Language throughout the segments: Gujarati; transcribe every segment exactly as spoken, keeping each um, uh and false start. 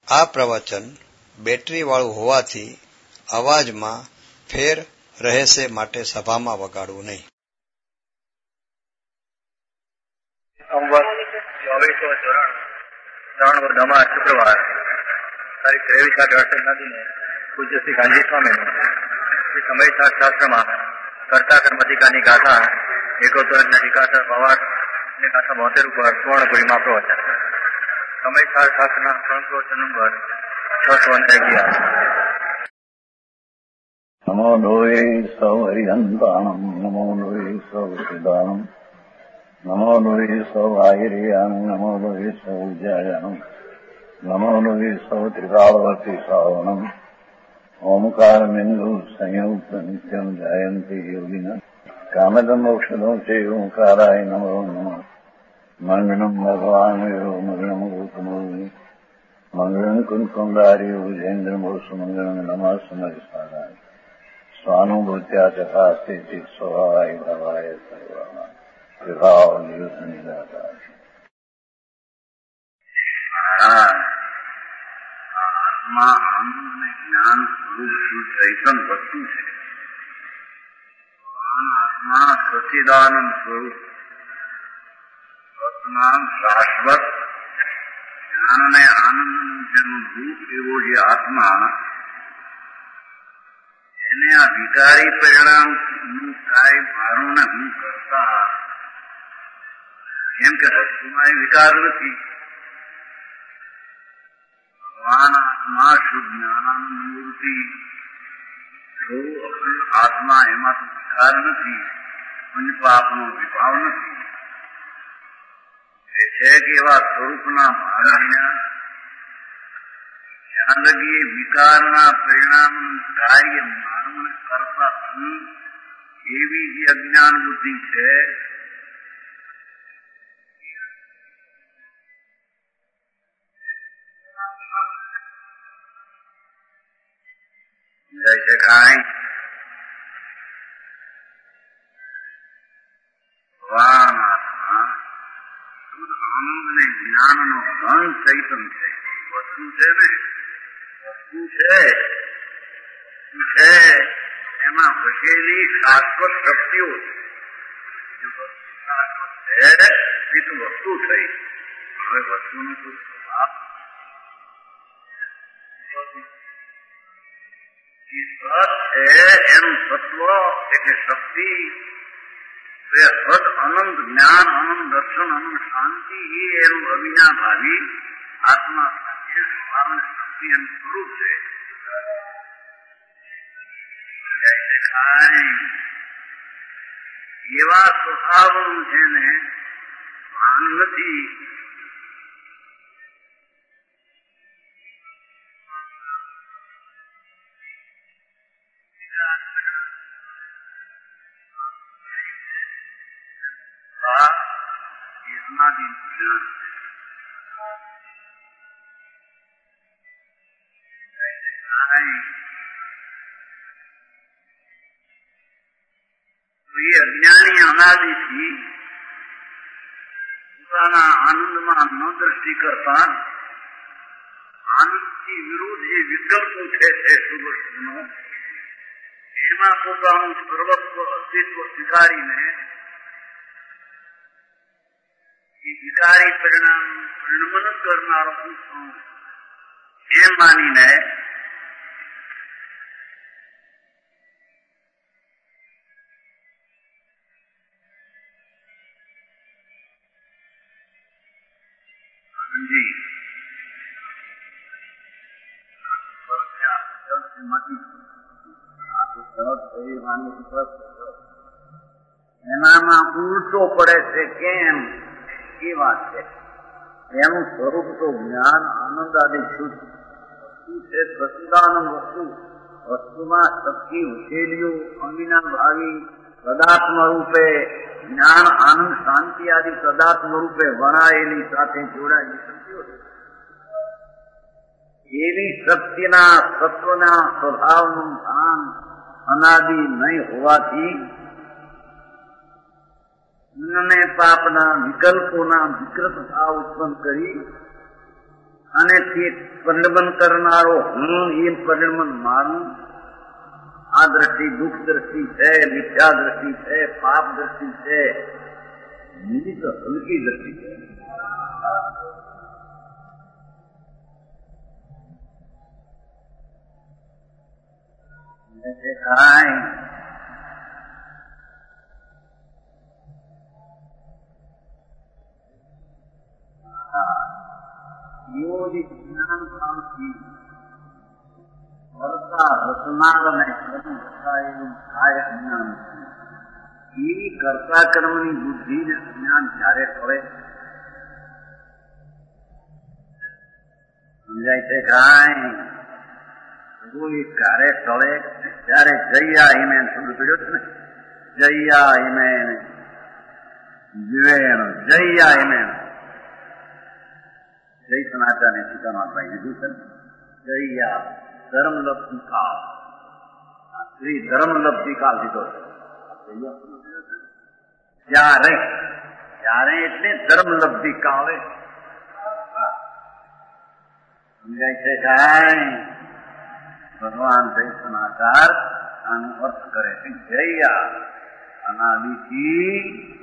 આ પ્રવચન બેટરી વાળું હોવાથી અવાજમાં ફેર રહેશે, માટે સભામાં વગાડવું નહીં. ચોવીસો ચોરાણું ત્રણ વર્ધમાન શુક્રવાર તારીખ ત્રેવીસ આઠ અડસઠ નદીને પૂજ્ય શ્રી ગાંધી સ્વામીનું શ્રી સમય શાસ્ત્રમાં કર્તા કર્મધિકાની ગાથા એકોતેર નિકાસા પવાર ને ગાથા બોતેર ઉપર સુવર્ણપુરીમાં પ્રવચન. સમય શાસ્ત્રના પ્રવચન નંબર છસો ને અગિયાર. નમો લોહે સૌ હરિહંતાણમ નમો લોહે સૌ સિદ્ધાણમ નમો લોહે સૌ આયર્યાણમ નમો લોહે સૌ ઉજ્જાયાણમ નમો લોહે સૌ ત્રિકાવતી શ્રાવણમ ઓમકાર બિંદુ સંયુક્ત નિત્યમ જયંતી યોગિના કામદમ મોક્ષદો છે ઓંકારાય નમો નમઃ. મંગળમ ભગવાન મંગળમ ગૌતમોની મંગળમ કુંકુંડારી ભુજેન્દ્રમો સુમંગળમ નમઃ સમયસારાય સ્વાનુભૂત્યા ચકાસ્તે સ્વભાવાય ભવાય સર્વા વિભાવ નિયુત નિરાકાર. આત્મા આનંદ જ્ઞાન સ્વરૂપ શું ચૈતન વસ્તુ છે. આત્મા સચિદાનંદ સ્વરૂપ આત્મા શાશ્વત જ્ઞાન અને આનંદનું જેનું રૂપ એવો જે આત્મા, એને આ વિકારી પરિણામનું કાંઈ મારું ને હું કરતા, કેમ કે વસ્તુમાં એ વિકાર નથી. ભગવાન આત્મા શુદ્ધ જ્ઞાનાનંદ મૂર્તિ અખંડ આત્મા, એમાં તો વિકાર નથી, પંચ પાપનો વિભાવ નથી. એ છે કે એવા સ્વરૂપના ભાગીના જ્યાં લગી વિકારના પરિણામનું કાર્ય માનવ કરતા હું, એવી જે અજ્ઞાન બુદ્ધિ છે જય શકાય. ભગવાન આત્મા શુદ્ધ આનંદ ને જ્ઞાનનો ઘન ચૈતન છે. વસ્તુ છે ને, વસ્તુ છે છે એમાં વસેલી શાશ્વત શક્તિઓ છે. શાશ્વત છે એ તો વસ્તુ થઈ. હવે વસ્તુનો કોઈ સ્વભાવ એનું તત્વ એટલે શક્તિ, સદ અનંત જ્ઞાન, અનંત દર્શન, અનંત શાંતિ, એ એનું અવિના ભાવી આત્મા સાથે સ્વભાવ શક્તિ એનું સ્વરૂપ છે. એવા સ્વભાવનું જેને ભાન નથી, એ અજ્ઞાની અનાદિથી પોતાના આનંદમાં ન દ્રષ્ટિ કરતા આનંદથી વિરુદ્ધ જે વિકલ્પો છે તે સુવસ્તુનો, એમાં પોતાનું સર્વસ્વ અસ્તિત્વ સ્વીકારીને એ વિકારી પરિણામ પરિણમન કરનારો હું છું એમ માનીને એનામાં ઉલટો પડે છે. કેમ? એ વાત છે. એનું સ્વરૂપ તો જ્ઞાન આનંદ આદિ શુદ્ધ વસ્તુ છે. સચિદાનંદ વસ્તુ, વસ્તુમાં શક્તિ ઉછેલ્યું અંગીના ભાવી પદાર્થમ રૂપે જ્ઞાન આનંદ શાંતિ આદિ પદાર્થમ રૂપે વણાયેલી સાથે જોડાયેલી શક્તિઓ છે. એવી શક્તિના તત્વના સ્વભાવનું ભાન અનાદિ નહીં હોવાથી પુણ્ય પાપના વિકલ્પોના વિકૃત ભાવ ઉત્પન્ન કરી અને તે પરિણમન કરનારો હું એ પરિણમન માનું. આ દ્રષ્ટિ દુઃખ દ્રષ્ટિ છે, મિથ્યા દ્રષ્ટિ છે, પાપ દ્રષ્ટિ છે, બીજી તો હલકી દ્રષ્ટિ છે. કાંઈ યોગી જ્ઞાન ભાવથી કરતા રચનાર અને કર્મ એવું થાય જ્ઞાન. એ કરતા કર્મની બુદ્ધિ ને જ્ઞાન ક્યારે કરે સમજાય છે? કાંઈ કોઈ ક્યારે ટળે ત્યારે જૈયા હિમે શબ્દ પીડ્યો છે ને, જૈયા હિમે જીવેણ જૈયા હિમે જય સનાતન સીતામાં લીધું છે. જૈયા ધર્મલબ્ધિ કાળ, શ્રી ધર્મલબ્ધિ કાળ લીધો છે. ત્યારે ત્યારે એટલે ધર્મલબ્ધિ કાળે સમજાય છે? કાંઈ ભગવાન જય સનાકાર આનો અર્થ કરે છે. જૈયા અનાદિથી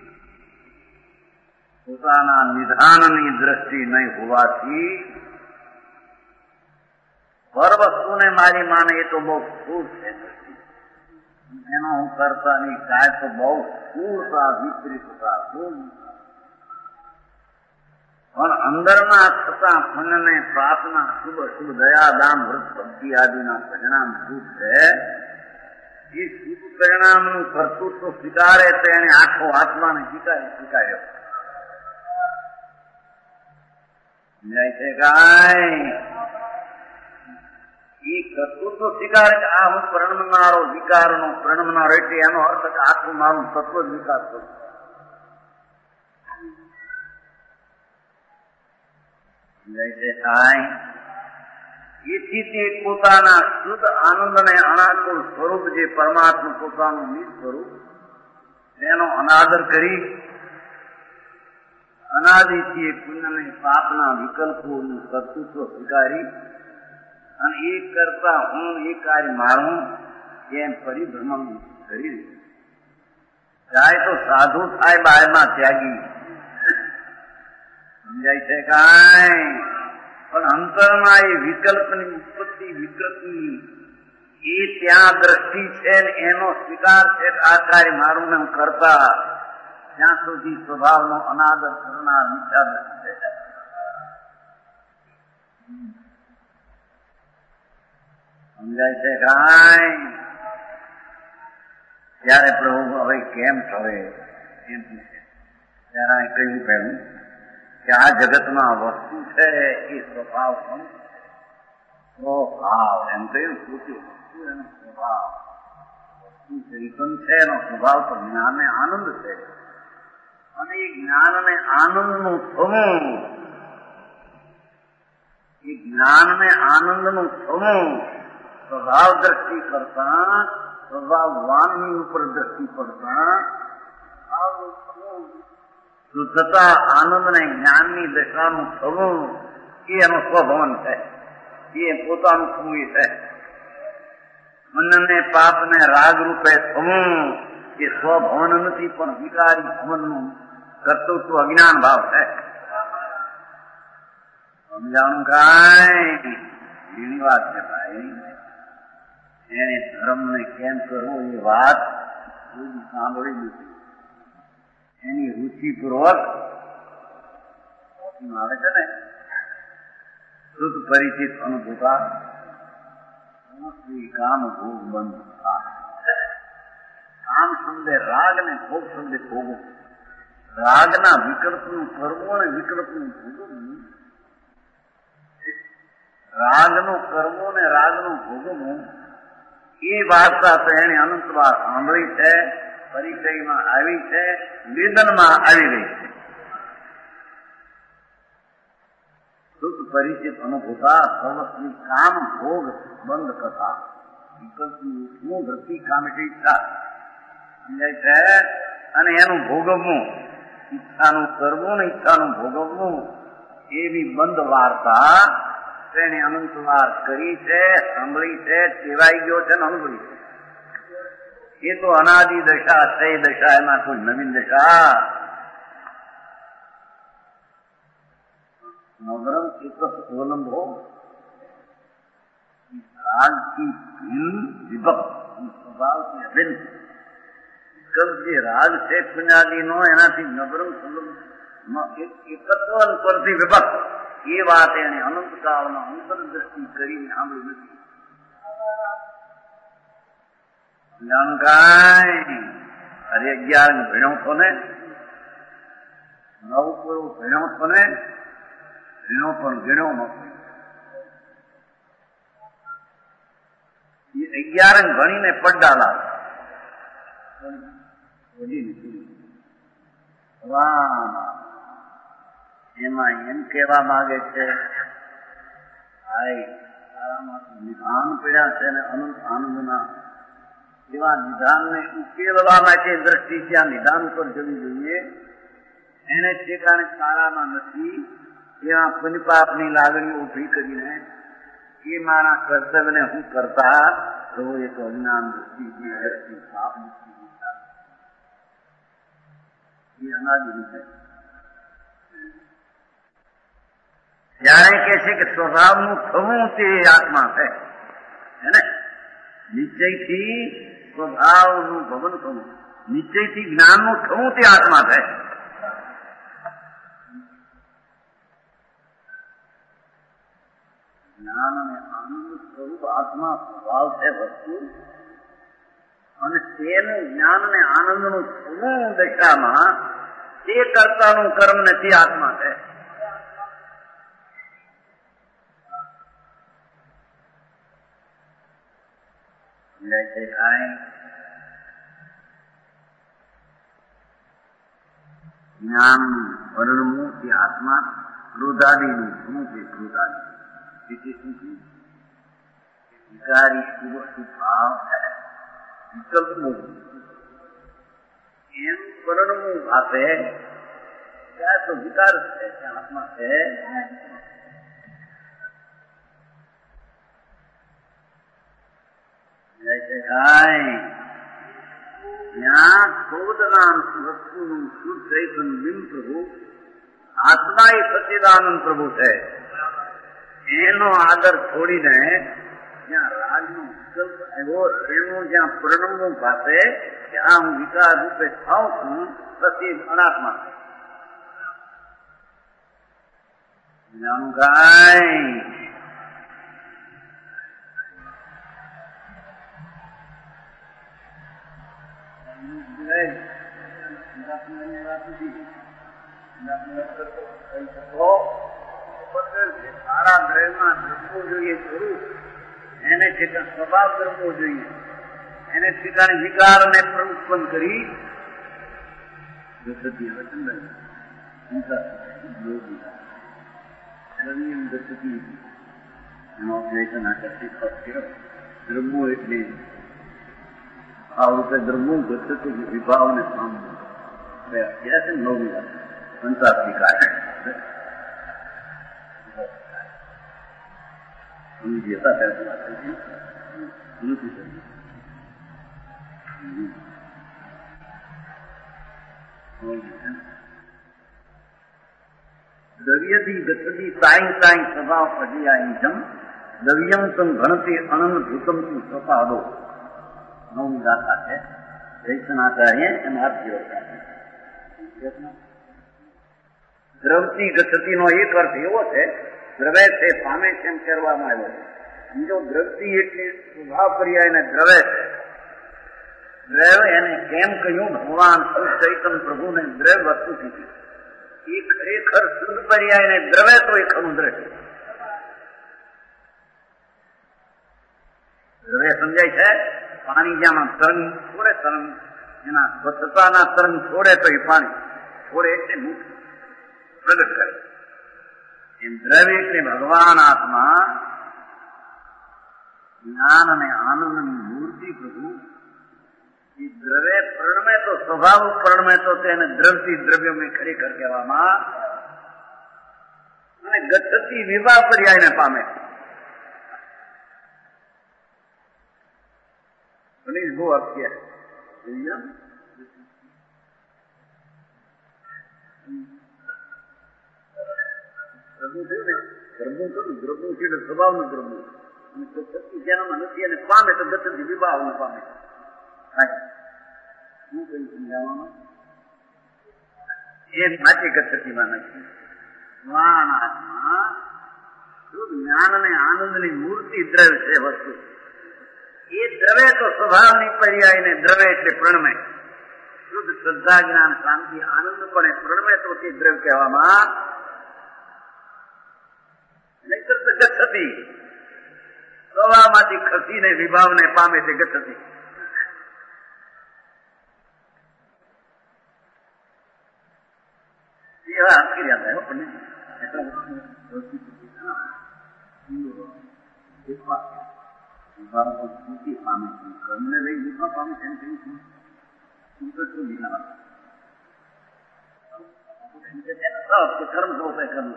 પોતાના નિધાનની દ્રષ્ટિ નહીં હોવાથી પર વસ્તુને મારી માને એ તો બહુ સ્થૂળ છે. એનો હું કરતા નહીં કાંઈ તો બહુ સ્થૂળતા વિપરીતતા પણ અંદરના થતા પુણ્યને પ્રાર્થના શુભ શુભ દયા દાન વ્રત ભક્તિ આદિના પરિણામ શું છે? એ શુભ પરિણામનું કર્તૃત્વ સ્વીકારે તો એને આખો આત્માને સ્વીકારી સ્વીકાર્યો જાય છે. કાંઈ એ કર્તૃત્વ સ્વીકારે કે આ હું પ્રણમનારો વિકારનો પ્રણમનારો એટલે એનો અર્થ કે આખું મારું તત્વ જ વિકાસ કરું. એથી તે પોતાના શુદ્ધ આનંદ અને અનાકુળ સ્વરૂપ જે પરમાત્મા પોતાનું નિજ સ્વરૂપ તેનો અનાદર કરી અનાદિથી પુણ્યને પાપના વિકલ્પોનું કર્તૃત્વ સ્વીકારી અને એ કરતા હું એ કાર્ય મારું એમ પરિભ્રમણ કરી જાય તો સાધુ થાય બાયમાં ત્યાગી સમજાય છે? કાંઈ પણ અંતરમાં એ વિકલ્પની ઉત્પત્તિ વિકલ્પની એ ત્યાં દ્રષ્ટિ છે ને એનો સ્વીકાર છે આ કાર્ય મારું ને હું કરતા ત્યાં સુધી સ્વભાવનો અનાદર કરનાર મિથ્યા દ્રષ્ટિ છે. સમજાય છે? કાંઈ ત્યારે પ્રભુ હવે કેમ થવે એમ પૂછે ત્યારે કહ્યું પહેલું કે આ જગતમાં વસ્તુ છે એ સ્વભાવ સ્વભાવ એમ કહ્યું પૂછ્યું વસ્તુ એનો સ્વભાવ વસ્તુ ચેતન છે એનો સ્વભાવ તો જ્ઞાન ને આનંદ છે અને એ જ્ઞાન ને આનંદનું થવું એ જ્ઞાન ને આનંદનું થવું સ્વભાવ દ્રષ્ટિ કરતા સ્વભાવ વાનની ઉપર દ્રષ્ટિ પડતા શુદ્ધતા આનંદ ને જ્ઞાનની દશાનું થવું એ એનો સ્વભવન છે. એ પોતાનું થવું છે. મનને પાપને રાગ રૂપે થવું એ સ્વભવન નથી પણ વિકારી ભવનનું કર્તૃત્વ અજ્ઞાન ભાવ છે. સમજાણું? કાંઈ એની વાત છે ભાઈ. એને ધર્મને કેમ કરવો એ વાત સાંભળી લીધી. એની રુચિપૂર્વક આવે છે ને શુદ્ધ પરિચિત અનુભૂતા કામ ભોગ બંધ. કામ શબ્દે રાગ ને ભોગ શબ્દે ભોગો. રાગના વિકલ્પનું કરવું અને વિકલ્પનું ભોગવવું. રાગનું કરવું ને રાગનું ભોગવવું એ વાર્તા તો એને અનંતવાર સાંભળી છે, પરિચયમાં આવી છે, વેદનમાં આવી રહી છે. શુદ્ધ પરિચિત અનુભૂતા સર્વસ્વી કામ ભોગ બંધ કથા વિકલ્પની શું ધરતી કામ એટલે ઈચ્છા સમજાય છે. અને એનું ભોગવવું ઈચ્છાનું કરવું ને ઈચ્છાનું ભોગવવું એવી બંધ વાર્તા તેને અનંત વાર કરી છે, સાંભળી છે, ટેવાઈ ગયો છે, અનુભવી છે. એ તો અનાદિ દશા છે. દશા એમાં કોઈ નવીન દશા नवरम एक अवलंब हो राग की भिन्न विभक्त स्वभाव की अभिन्न विकल्प જે રાગ છે પુણ્યાદિનો એનાથી નવરમ એકત્વ પરથી વિભક્ત એ વાત એને અનંતકાળમાં અંતરદ્રષ્ટિ કરીને સાંભળી નથી. જાણકાય અરે અગિયાર ભણ્યો છો ને, નવ પૂરો ભણ્યો છો ને, ભીણો પણ ગીણો નથી. એ અગિયાર ભણીને પડડા લાવે એમાં એમ કહેવા માંગે છે નિધાન પડ્યા છે ને અનંત આનંદના એવા નિધાનને ઉકેલવા માટે દ્રષ્ટિ ત્યાં નિધાન પર જવી જોઈએ. એને ઠેકાણે સારામાં નથી એવા પુનિપાપની લાગણીઓ ઉભી કરીને એ મારા કર્તવ્યને હું કરતા તો એ તો અજ્ઞાન દૃષ્ટિ પાપ દૃષ્ટિ એ અનાદિ છે. જ્યારે કે છે કે સ્વભાવનું થવું તે આત્મા છે ને, નિશ્ચયથી સ્વભાવનું ભવન થવું, નિશ્ચયથી જ્ઞાનનું થવું તે આત્મા છે. જ્ઞાન અને આનંદ સ્વરૂપ આત્મા સ્વભાવ છે વસ્તુ, અને તેનું જ્ઞાન અને આનંદનું થવું દશામાં તે કર્તાનું કર્મ ને તે આત્મા છે. જ્ઞાન વર્ણવું તે આત્મા, ક્રોધાદિનું થવું તે ક્રોધાદિ. વિકારી વસ્તુ ભાવ છે, વિકલ્પનું એમ વર્ણવું ભાવે ત્યાં તો વિકાર છે, ત્યાં આત્મા છે. ત્યાં ક્રોધના વસ્તુનું શુદ્ધ ચૈતન બિંબ પ્રભુ આત્મા એ સચ્ચિદાનંદ પ્રભુ છે. એનો આદર છોડીને જ્યાં રાજનો વિકલ્પ આવ્યો એનું જ્યાં પરિણમવું પાસે ત્યાં હું વિકાર રૂપે થાઉં છું, પછી અનાત્મા જાણું કાંઈ સારા દ્રવ્યમાં દ્રવવું જોઈએ સ્વરૂપ, એને ઠેકાણ સ્વભાવ કરવો જોઈએ, એને ઠેકાણે વિકારને ઉત્પન્ન કરી દ્રવ્યો એટલે આ રૂપે દ્રવ્યો ગતિ વિભાવને સામવું નવી વાત સંસાર દ્રવ્યથી ગતિ સાઈ સાઈ સ્વભાવ પર્યાયમ દ્રવ્યમ તમ ગણતી અનંત ભૂતમ તું સ્વપાદો નવમી ગાથા છે. જયસનાચાર્ય એના અર્થ દ્રવતી ગતિ નો એક અર્થ એવો છે દ્રવે છે પામે છે એમ કરવામાં આવ્યો છે. બીજો દ્રવતી એટલે સ્વભાવ પર્યાય ને દ્રવે છે. દ્રવ એને કેમ કહ્યું? ભગવાન શુદ્ધ ચૈતન પ્રભુને દ્રવ વસ્તુ કીધી. એ ખરેખર શુદ્ધ પર્યાય ને દ્રવે તો એ ખરું દ્રષ્ટિ દ્રવે સમજાય છે. પાણી જ્યાં તરંગ છોડે, તરંગ એના સ્વચ્છતાના તરંગ છોડે તો એ પાણી છોડે એટલે મુખ પ્રગટ કરે. એમ દ્રવ્ય એટલે ભગવાન આત્મા જ્ઞાન અને આનંદની મૂર્તિ પ્રભુ. એ દ્રવ્ય પ્રણમે તો સ્વભાવ પ્રણમે તો તેને દ્રવથી દ્રવ્ય મેં ખરેખર કહેવામાં, અને ગતિ વિવાહ પર્યાયને પામે. બહુ અક્ષર દ્રવ્યું થયું ને દ્રવ્યું થયું દ્રવ્યું છે એટલે સ્વભાવનું દ્રવ્યું અને શક્તિ જેનામાં નથી અને પામે તો ગતિ વિભાવનું પામે. શું કઈ સમજાવવામાં એ સાચી ગતિમાં નથી. સ્વાનાત્મા શુદ્ધ જ્ઞાન અને આનંદની મૂર્તિ દ્રવ્ય છે વસ્તુ. એ દ્રવ્ય તો સ્વભાવની પર્યાય ને દ્રવ્ય એટલે પ્રણમય. શુદ્ધ શ્રદ્ધા જ્ઞાન શાંતિ આનંદ પણ પ્રણમય તો તે દ્રવ્ય કહેવામાં નહીતર તો ગચ્છતી સ્વભાવમાંથી ખસીને વિભાવને પામે તે ગચ્છતી. એવા ક્રિયા થાય પણ સ્મૃતિ પામે છે કર્મને લઈ વિભાવ પામે છે કર્મ સ્વરૂપે કર્મ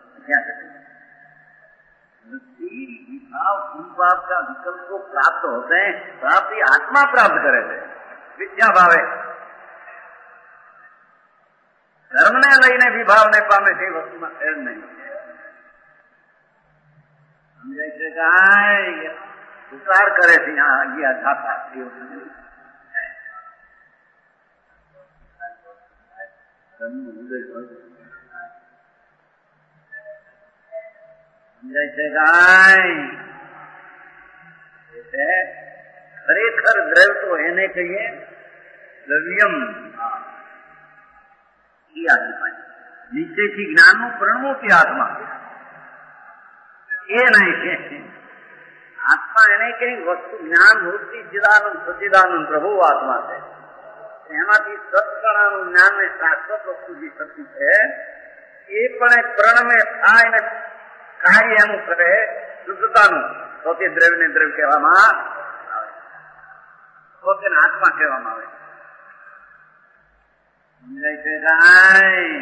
विभाव विभाव का विकल्प को प्राप्त होते हैं प्राप्त आत्मा प्राप्त करे थे विद्या भावे धर्म ने लईने विभाव ने पामे તે વસ્તુમાં ફેર નહીં સમજાય છે કાંઈ ઉતાર કરે છે આ ગયા જાતા સમજાય છે કાંઈ ખરેખર દ્રવ્ય તો એને કહીએ દ્રવ્યમ એ આત્મા નીચેથી જ્ઞાનનું પ્રણવું કે આત્મા એ નહીં કે આત્મા એને કઈ વસ્તુ જ્ઞાન મૂર્તિ ચિદાનંદ સચિદાનંદ પ્રભુ આત્મા છે. એમાંથી સત્કણાનું જ્ઞાન ને શાશ્વત વસ્તુ જે શક્તિ છે એ પણ એક પ્રણમે થાય ને કાર્ય એનું કરે શુદ્ધતાનું તો તે દ્રવ્ય ને દ્રવ્ય કહેવામાં આવે તો તેને આત્મા કહેવામાં આવે. સમજાય છે કાંઈ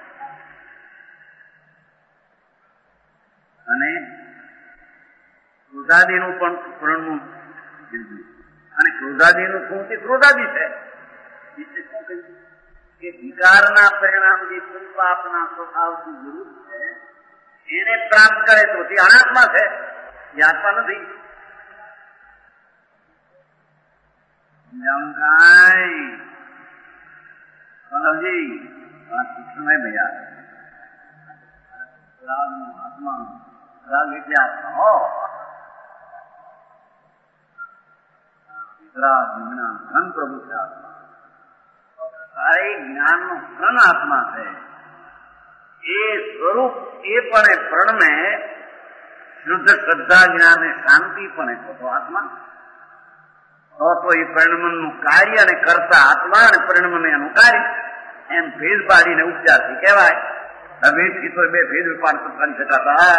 અને ક્રોધાદીનું પણ પ્રણનું અને ક્રોધાદીનું શું છે ક્રોધાદી છે એટલે શું કહ્યું કે વિકારના પરિણામ જે પાપના સ્વભાવથી જરૂર છે એને પ્રાપ્ત કરે તો તે અનાત્મા છે એ આત્મા નથી. કાંઈ સમજી આ શિક્ષણ ભૈયા રાગનું આત્માનું રાગ એટલે આત્મા હો રાગ જ્ઞાન ધન પ્રભુ છે આત્મા સારે જ્ઞાન નો ધન આત્મા છે. એ સ્વરૂપ એ પણ પ્રણમે શુદ્ધ શ્રદ્ધા જ્ઞાન ને શાંતિ પણ તો આત્મા તો તો એ પરિણમન નું કાર્ય અને કરતા આત્મા અને પરિણમન એનું કાર્ય એમ ભેદ પાડીને ઉપચારથી કહેવાય. ભેદ થી તો બે ભેદ પાડ કરી શકાતા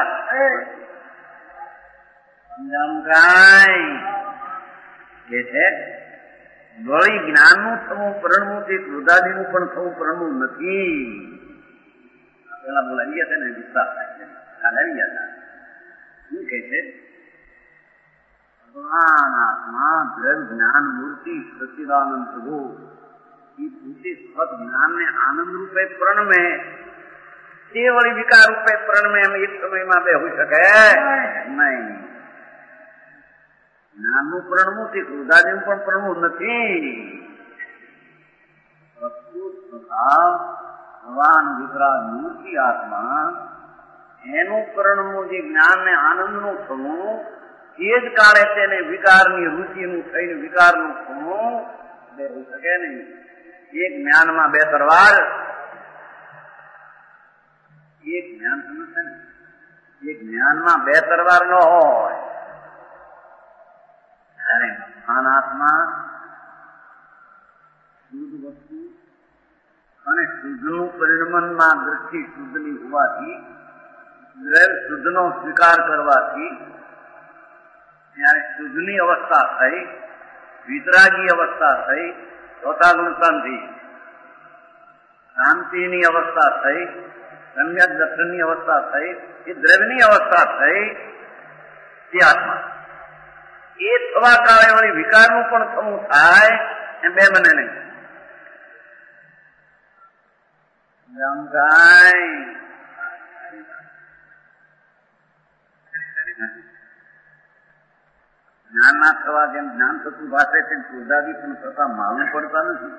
કે છે વળી જ્ઞાનનું થવું પ્રણવું તે ક્રોધાદીનું પણ થવું પ્રણવું નથી. પેલા બોલાવી ગયા છે ને વિસ્તાર થાય છે કાલે આવી ગયા હતા શું કે છે ભગવાનાત્મા દ્રવ્ય જ્ઞાન મૂર્તિ સચિદાનંદ પ્રભુ એ પૂછે સ્વત જ્ઞાન ને આનંદ રૂપે પ્રણમે તે વળી વિકાર રૂપે પ્રણમે એમ એક સમયમાં બે હોઈ શકે નહીં. જ્ઞાનનું પ્રણવું તે ક્રોધાદીનું પણ પ્રણવું નથી. સ્વભાવ ભગવાન વિતરા મૂર્તિ આત્મા એનું પ્રણવું જે જ્ઞાન ને આનંદ નું થવું એ જ કાળે તેને વિકારની રુચિનું થઈને વિકારનું થવું બે હોઈ શકે નહીં. એક જ્ઞાનમાં બે તરવાર એક જ્ઞાન સમજશે ને એક જ્ઞાનમાં બે તરવાર ન હોય ત્યારે મહાન આત્મા શુદ્ધ વસ્તુ અને શુદ્ધનું પરિણમનમાં દ્રષ્ટિ શુદ્ધની હોવાથી શુદ્ધનો સ્વીકાર કરવાથી ત્યારે શુદ્ધની અવસ્થા થઈ વિતરાગી અવસ્થા થઈ ચોથા ગુણ શાંતિ શાંતિની અવસ્થા થઈ સમ્યક દર્શનની અવસ્થા થઈ એ દ્રવ્યની અવસ્થા થઈ તે આત્મા એ થવા કાળે વળી વિકારનું પણ થવું થાય એમ બે મને નહીં. જ્ઞાન ના થવા જેમ જ્ઞાન થતું ભાષે છે ક્રોધાદી પણ થતા માલુમ પડતા નથી.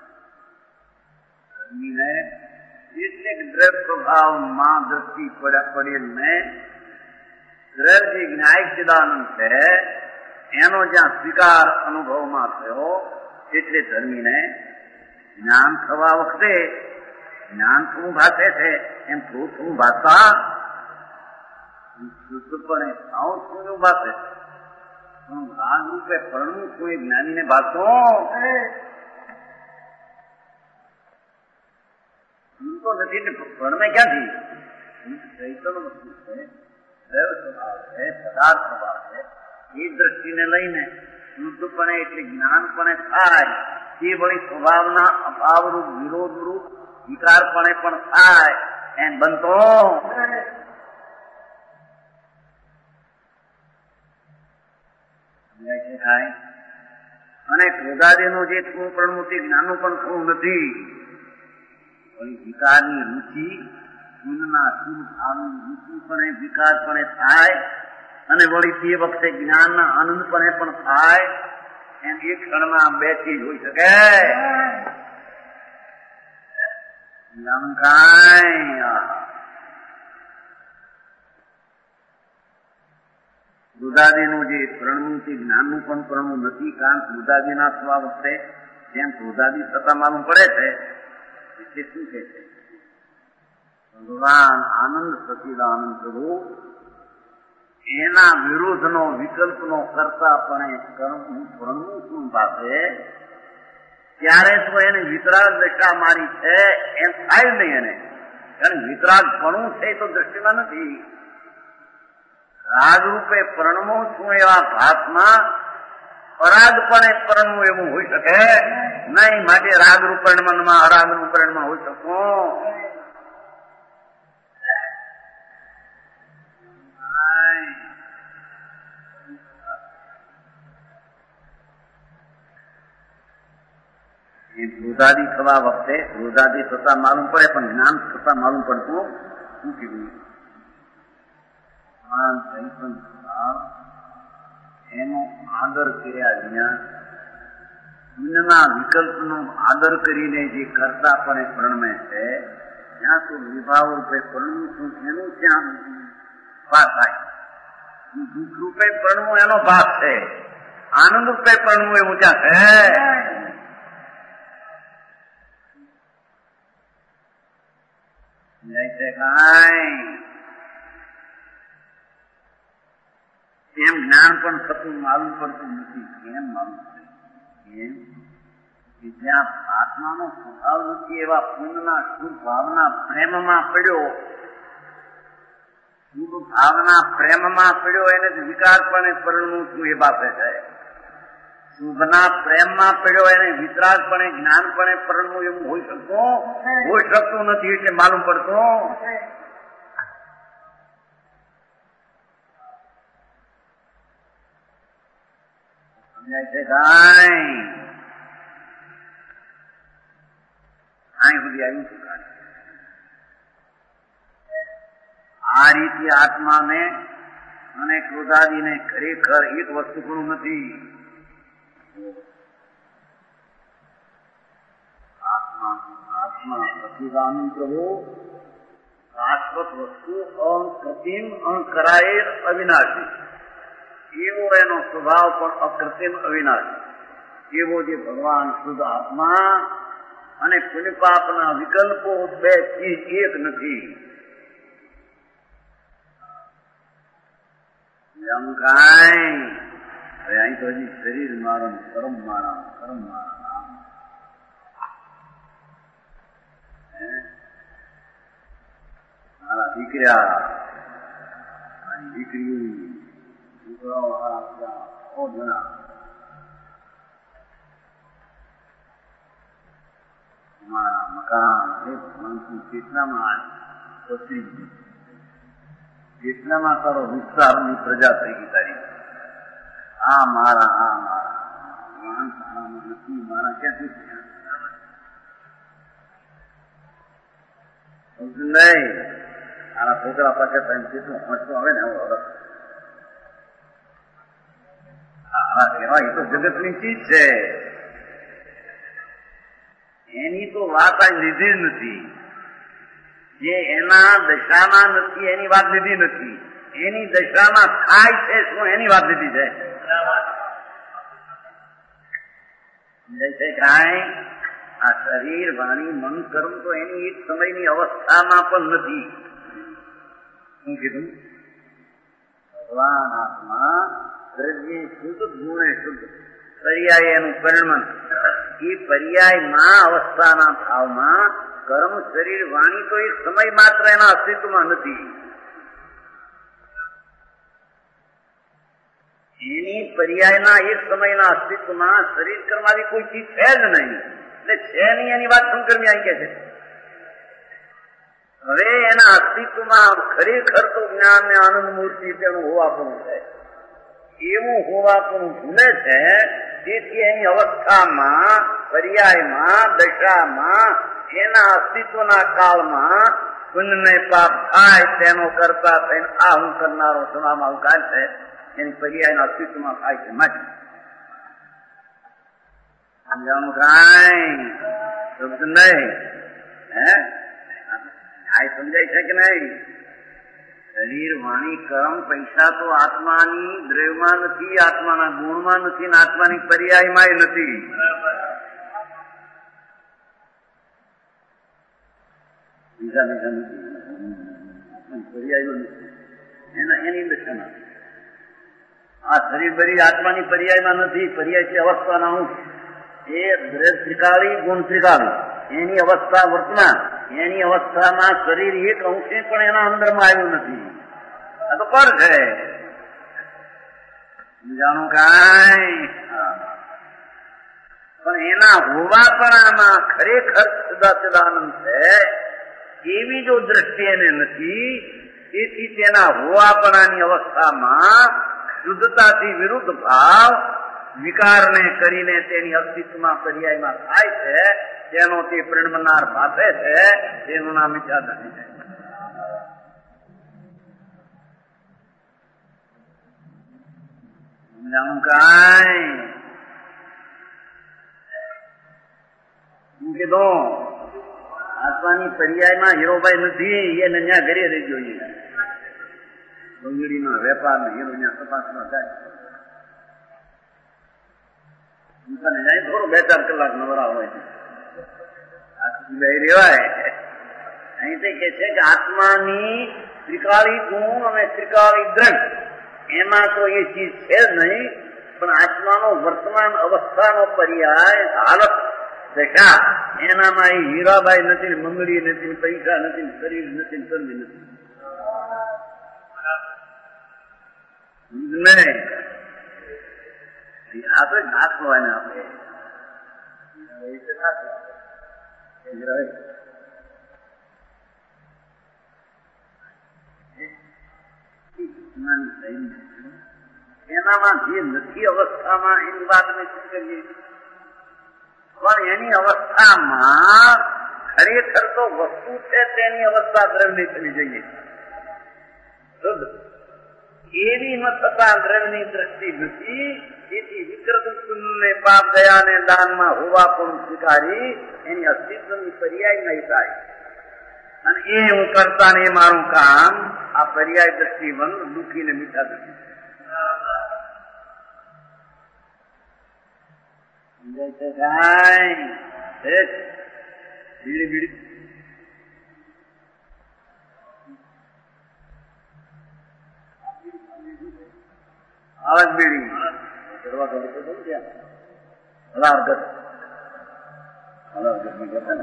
એટલે દ્રવ સ્વભાવમાં દ્રષ્ટિ પડેલ ને દ્રવ જે જ્ઞાયક ચિદાનંદ છે એનો જ્યાં સ્વીકાર અનુભવમાં થયો એટલે ધર્મીને જ્ઞાન થવા વખતે જ્ઞાન થવું ભાષે છે એમ ક્રોધ થવું ભાષા શુદ્ધપણે સાવ થવું ભાષે પણ રાગ રૂપે પરણવું છું એ જ્ઞાનીને ભાષો તો નથી ને પરણે ક્યાંથી ચૈતન્ય વસ્તુ છે દૈવ સ્વભાવ છે પદાર્થ સ્વભાવ છે એ દ્રષ્ટિને લઈને શુદ્ધપણે એટલે જ્ઞાનપણે થાય એ વળી સ્વભાવના અભાવરૂપ વિરોધરૂપ વિકારપણે પણ થાય એમ બનતો થાય. અને ક્રોધાદીનું જે થવું પ્રણમૂતિ જ્ઞાનનું પણ થવું નથી. વિકારની રુચિ ગુણના શુભભાવની રુચિપણે વિકારપણે થાય અને વળી તે વખતે જ્ઞાનના આનંદપણે પણ થાય એમ એક ક્ષણમાં બે ચીજ હોઈ શકે. ક્રોધાદીનું જે પ્રણમૂતિ જ્ઞાનનું પણ પ્રણવું નથી. કારણ ક્રોધાદીના થવા વખતે જેમ ક્રોધાદી થતા માલુમ પડે છે એટલે શું કે છે ભગવાન આનંદ સચિદાનંદ પ્રભુ એના વિરોધનો વિકલ્પનો કરતાપણે કરવું પ્રણવું શું પાસે ત્યારે તો એને વિતરાગ દશા મારી છે એમ થાય નહીં. એને કારણ વિતરાગ ભણવું છે તો દ્રષ્ટિમાં નથી. રાગરૂપે પ્રણવું છું એવા ભાતમાં અરાગપણે પરણવું એવું હોઈ શકે નહીં. માટે રાગ રૂપણમાં અરાગ રૂપણમાં હોઈ શકું. ક્રોધાદી થવા વખતે ક્રોધાદી થતા માલુમ પડે પણ જ્ઞાન થતા માલુમ પડતું શું કીધું એનો આદર કર્યા વિના શૂન્યના વિકલ્પનો આદર કરીને જે કરતા પણ પ્રણમે છે ત્યાં તો વિભાવ રૂપે પ્રણવું છું એનું ત્યાં ભાગ થાય. દુઃખ રૂપે પ્રણવું એનો ભાગ છે. આનંદ રૂપે પ્રણવું એવું ત્યાં છે. એમ જ્ઞાન પણ થતું માલુમ પડતું નથી. કેમ માલુમ પડે? કેમ કે જ્યાં આત્માનો સ્વભાવ નથી એવા પૂર્ણના શુભ ભાવના પ્રેમમાં પડ્યો શુભ ભાવના પ્રેમમાં પડ્યો એને વિકારપણે પરણવું છું એ બાબતે છે. શુભના પ્રેમમાં પડ્યો એને વિતરાગપણે જ્ઞાનપણે પરણવું એવું હોઈ શકતું હોઈ શકતું નથી. એટલે માલુમ પડતું આ રીતે આત્માને અને ક્રોધાદીને ખરેખર એક વસ્તુ પણ નથી. આત્મા આત્મા સચિદાનંદ પ્રભુ શાશ્વત વસ્તુ અકૃત્રિમ અકરાયેલ અવિનાશી એવો એનો સ્વભાવ પણ અકૃત્રિમ અવિનાશી એવો જે ભગવાન શુદ્ધ આત્મા અને પુણ્યપાપના વિકલ્પો બે ચીજ એક નથી. અહીં તો હજી શરીર મારા કર્મ મારા કર્મ મારા મારા દીકરા મારી દીકરી છોકરાઓ ઓ જણા મારા મકાન એક માણસું ચેતનામાં પસરી ચેતનામાં તારો વિસ્તારની પ્રજા થઈ ગઈ તારી આ મારા આ મારા નથી મારા ક્યાંથી નહીં. આના છોકરા પાસે કેટલું હોંચતો આવે ને હવે આના કહેવાય એ તો જગતની ચીજ છે, એની તો વાત આ લીધી નથી. જે એના દશામાં નથી એની વાત લીધી નથી, એની દશામાં થાય છે શું એની વાત લીધી છે. કાંઈ આ શરીર વાણી મન કર્મ તો એની એક સમયની અવસ્થામાં પણ નથી. શું કીધું? ભગવાન આત્મા દ્રવ્ય શુદ્ધ ગુણે શુદ્ધ પર્યાય એનું પરિણામ. એ પર્યાયમાં અવસ્થાના ભાવમાં કર્મ શરીર વાણી તો એક સમય માત્ર એના અસ્તિત્વમાં નથી. એની પર્યાયના એક સમયના અસ્તિત્વમાં શરીર કર્માવી કોઈ ચીજ છે જ નહીં. એટલે છે નહીં એની વાત શંકરમી અહીં કે છે. હવે એના અસ્તિત્વમાં ખરેખર તો જ્ઞાન ને આનંદ મૂર્તિ તેનું હોવાપણું છે, એવું હોવાપણું ભૂલે છે. તેથી એની અવસ્થામાં પર્યાયમાં દશામાં એના અસ્તિત્વના કાળમાં પુણ્ય પાપ થાય તેનો કરતા થઈને આ હું કરનારો સમામાં અવકાશ છે એની પર્યાયના અસ્તિત્વમાં થાય છે. માટે સમજાવવાનું કાંઈ શબ્દ નહીં. હે આ સમજાય છે કે નહીં? શરીર વાણી કર્મ પૈસા તો આત્માની દ્રવ્યમાં નથી, આત્માના ગુણમાં નથી, ને આત્માની પર્યાયમાં નથી. બીજા બીજા નથી, પર્યાયો નથી એના એની દશામાં. આ શરીર બરી આત્માની પર્યાયમાં નથી. પર્યાય છે અવસ્થાના હું એ દ્રવ્ય ત્રિકાળી ગુણ ત્રિકાળી એની અવસ્થા વર્તમાન. એની અવસ્થામાં શરીર એક અંશે પણ એના અંદરમાં આવ્યું નથી. આ તો પર છે. સમજાણું કાંઈ? પણ એના હોવા પણ આમાં ખરેખર સદા સદાનંદ છે એવી જો દ્રષ્ટિ એને નથી. તેથી તેના હોવાપણાની અવસ્થામાં શુદ્ધતાથી વિરુદ્ધ ભાવ વિકારને કરીને તેની અસ્તિત્વમાં પર્યાયમાં થાય છે. તેનો તે પ્રેરણાર ભાષે છે. તેનું નામ મિથ્યાદર્શી છે. સમજાણું કાંઈ? હું કીધું આત્માની પર્યાયમાં હીરોભાઈ નથી. એને ત્યાં ઘરે રહી જોઈએ. બંગડીનો વેપાર ને હીરો ત્યાં તપાસમાં જાય. જાય થોડો બે ચાર કલાક નવરા હોય બે રેવાય. અહીંથી કે છે કે આત્માની ત્રિકાળી ગુણ અને ત્રિકાળી દ્રવ્ય એમાં તો એ ચીજ છે જ નહીં. પણ આત્માનો વર્તમાન અવસ્થાનો પર્યાય હાલત દશા એનામાં એ હીરાબાઈ નથી, મંગળી નથી, પૈસા નથી, શરીર નથી, ચંદ નથી. નહીં આ તો નાશ હોવાને આપણે એનામાં જે નથી અવસ્થામાં એની વાત અમે શું કરીએ. પણ એની અવસ્થામાં ખરેખર તો વસ્તુ છે તેની અવસ્થા દ્રવ્યની થવી જોઈએ. એવી ન થતા દ્રવ્યની દ્રષ્ટિ નથી. તેથી વિકૃત પુણ્ય પાપ દયાને દાનમાં હોવા પણ સ્વીકારી એની અસ્તિત્વની પર્યાય નહીં થાય. અને એ હું કરતા ને એ મારું કામ આ પર્યાય દ્રષ્ટિ બંધ દુઃખી ને મીઠા દુઃખી. બીડી બીડી આવાજ બીડી કરવા તો ત્યાં હલારગત હલારગત માં ગયા ને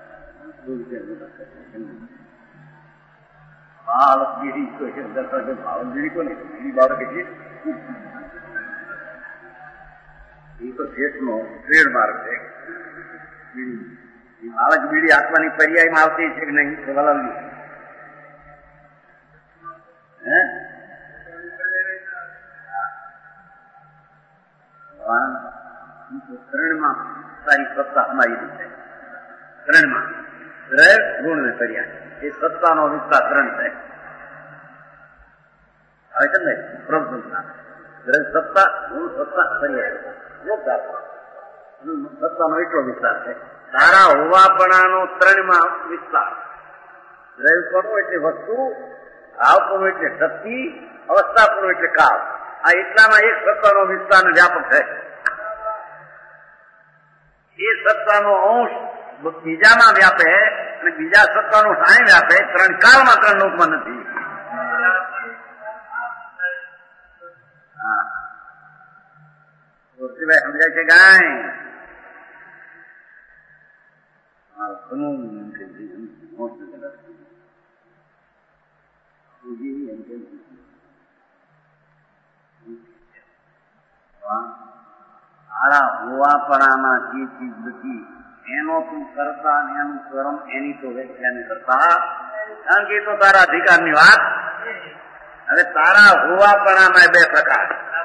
હાલત બીડી કોઈ હાલત બીડી કોને બીડી બાર કેટલી એ તો શેઠનો ટ્રેડમાર્ક છે. આવાજ બીડી આત્માની પર્યાયમાં આવતી છે કે નહીં વલાવલી હે ત્રણમાં તારી સત્તા અમારી છે. ત્રણમાં ગ્રહ ગુણ ને કર્યા એ સત્તાનો વિસ્તાર ત્રણ છે. હવે સમજાય પ્રભુના ગ્રહ સત્તા ગુણ સત્તા કર્યા સત્તાનો એટલો વિસ્તાર છે. તારા હોવાપણાનો ત્રણમાં વિસ્તાર. ગ્રહપણું એટલે વસ્તુ, ભાવપણું એટલે શક્તિ, અવસ્થાપણું એટલે કાળ. આ એટલામાં એક સત્તાનો વિસ્તાર વ્યાપક છે. એ સત્તાનો અંશ બીજામાં વ્યાપે અને બીજા સત્તાનો સાય વ્યાપે. ત્રણ કાળમાં ત્રણ લોકમાં નથી. હા મૂર્તિભાઈ સમજાય છે ગાય આળા હોવાપણામાં જે ચીજ નથી એનો તું કરતા અને એનું કર્મ એની તો વ્યાખ્યા કરતા, કારણ કે એ તો તારા અધિકારની વાત. હવે તારા હોવાપણામાં બે પ્રકાર.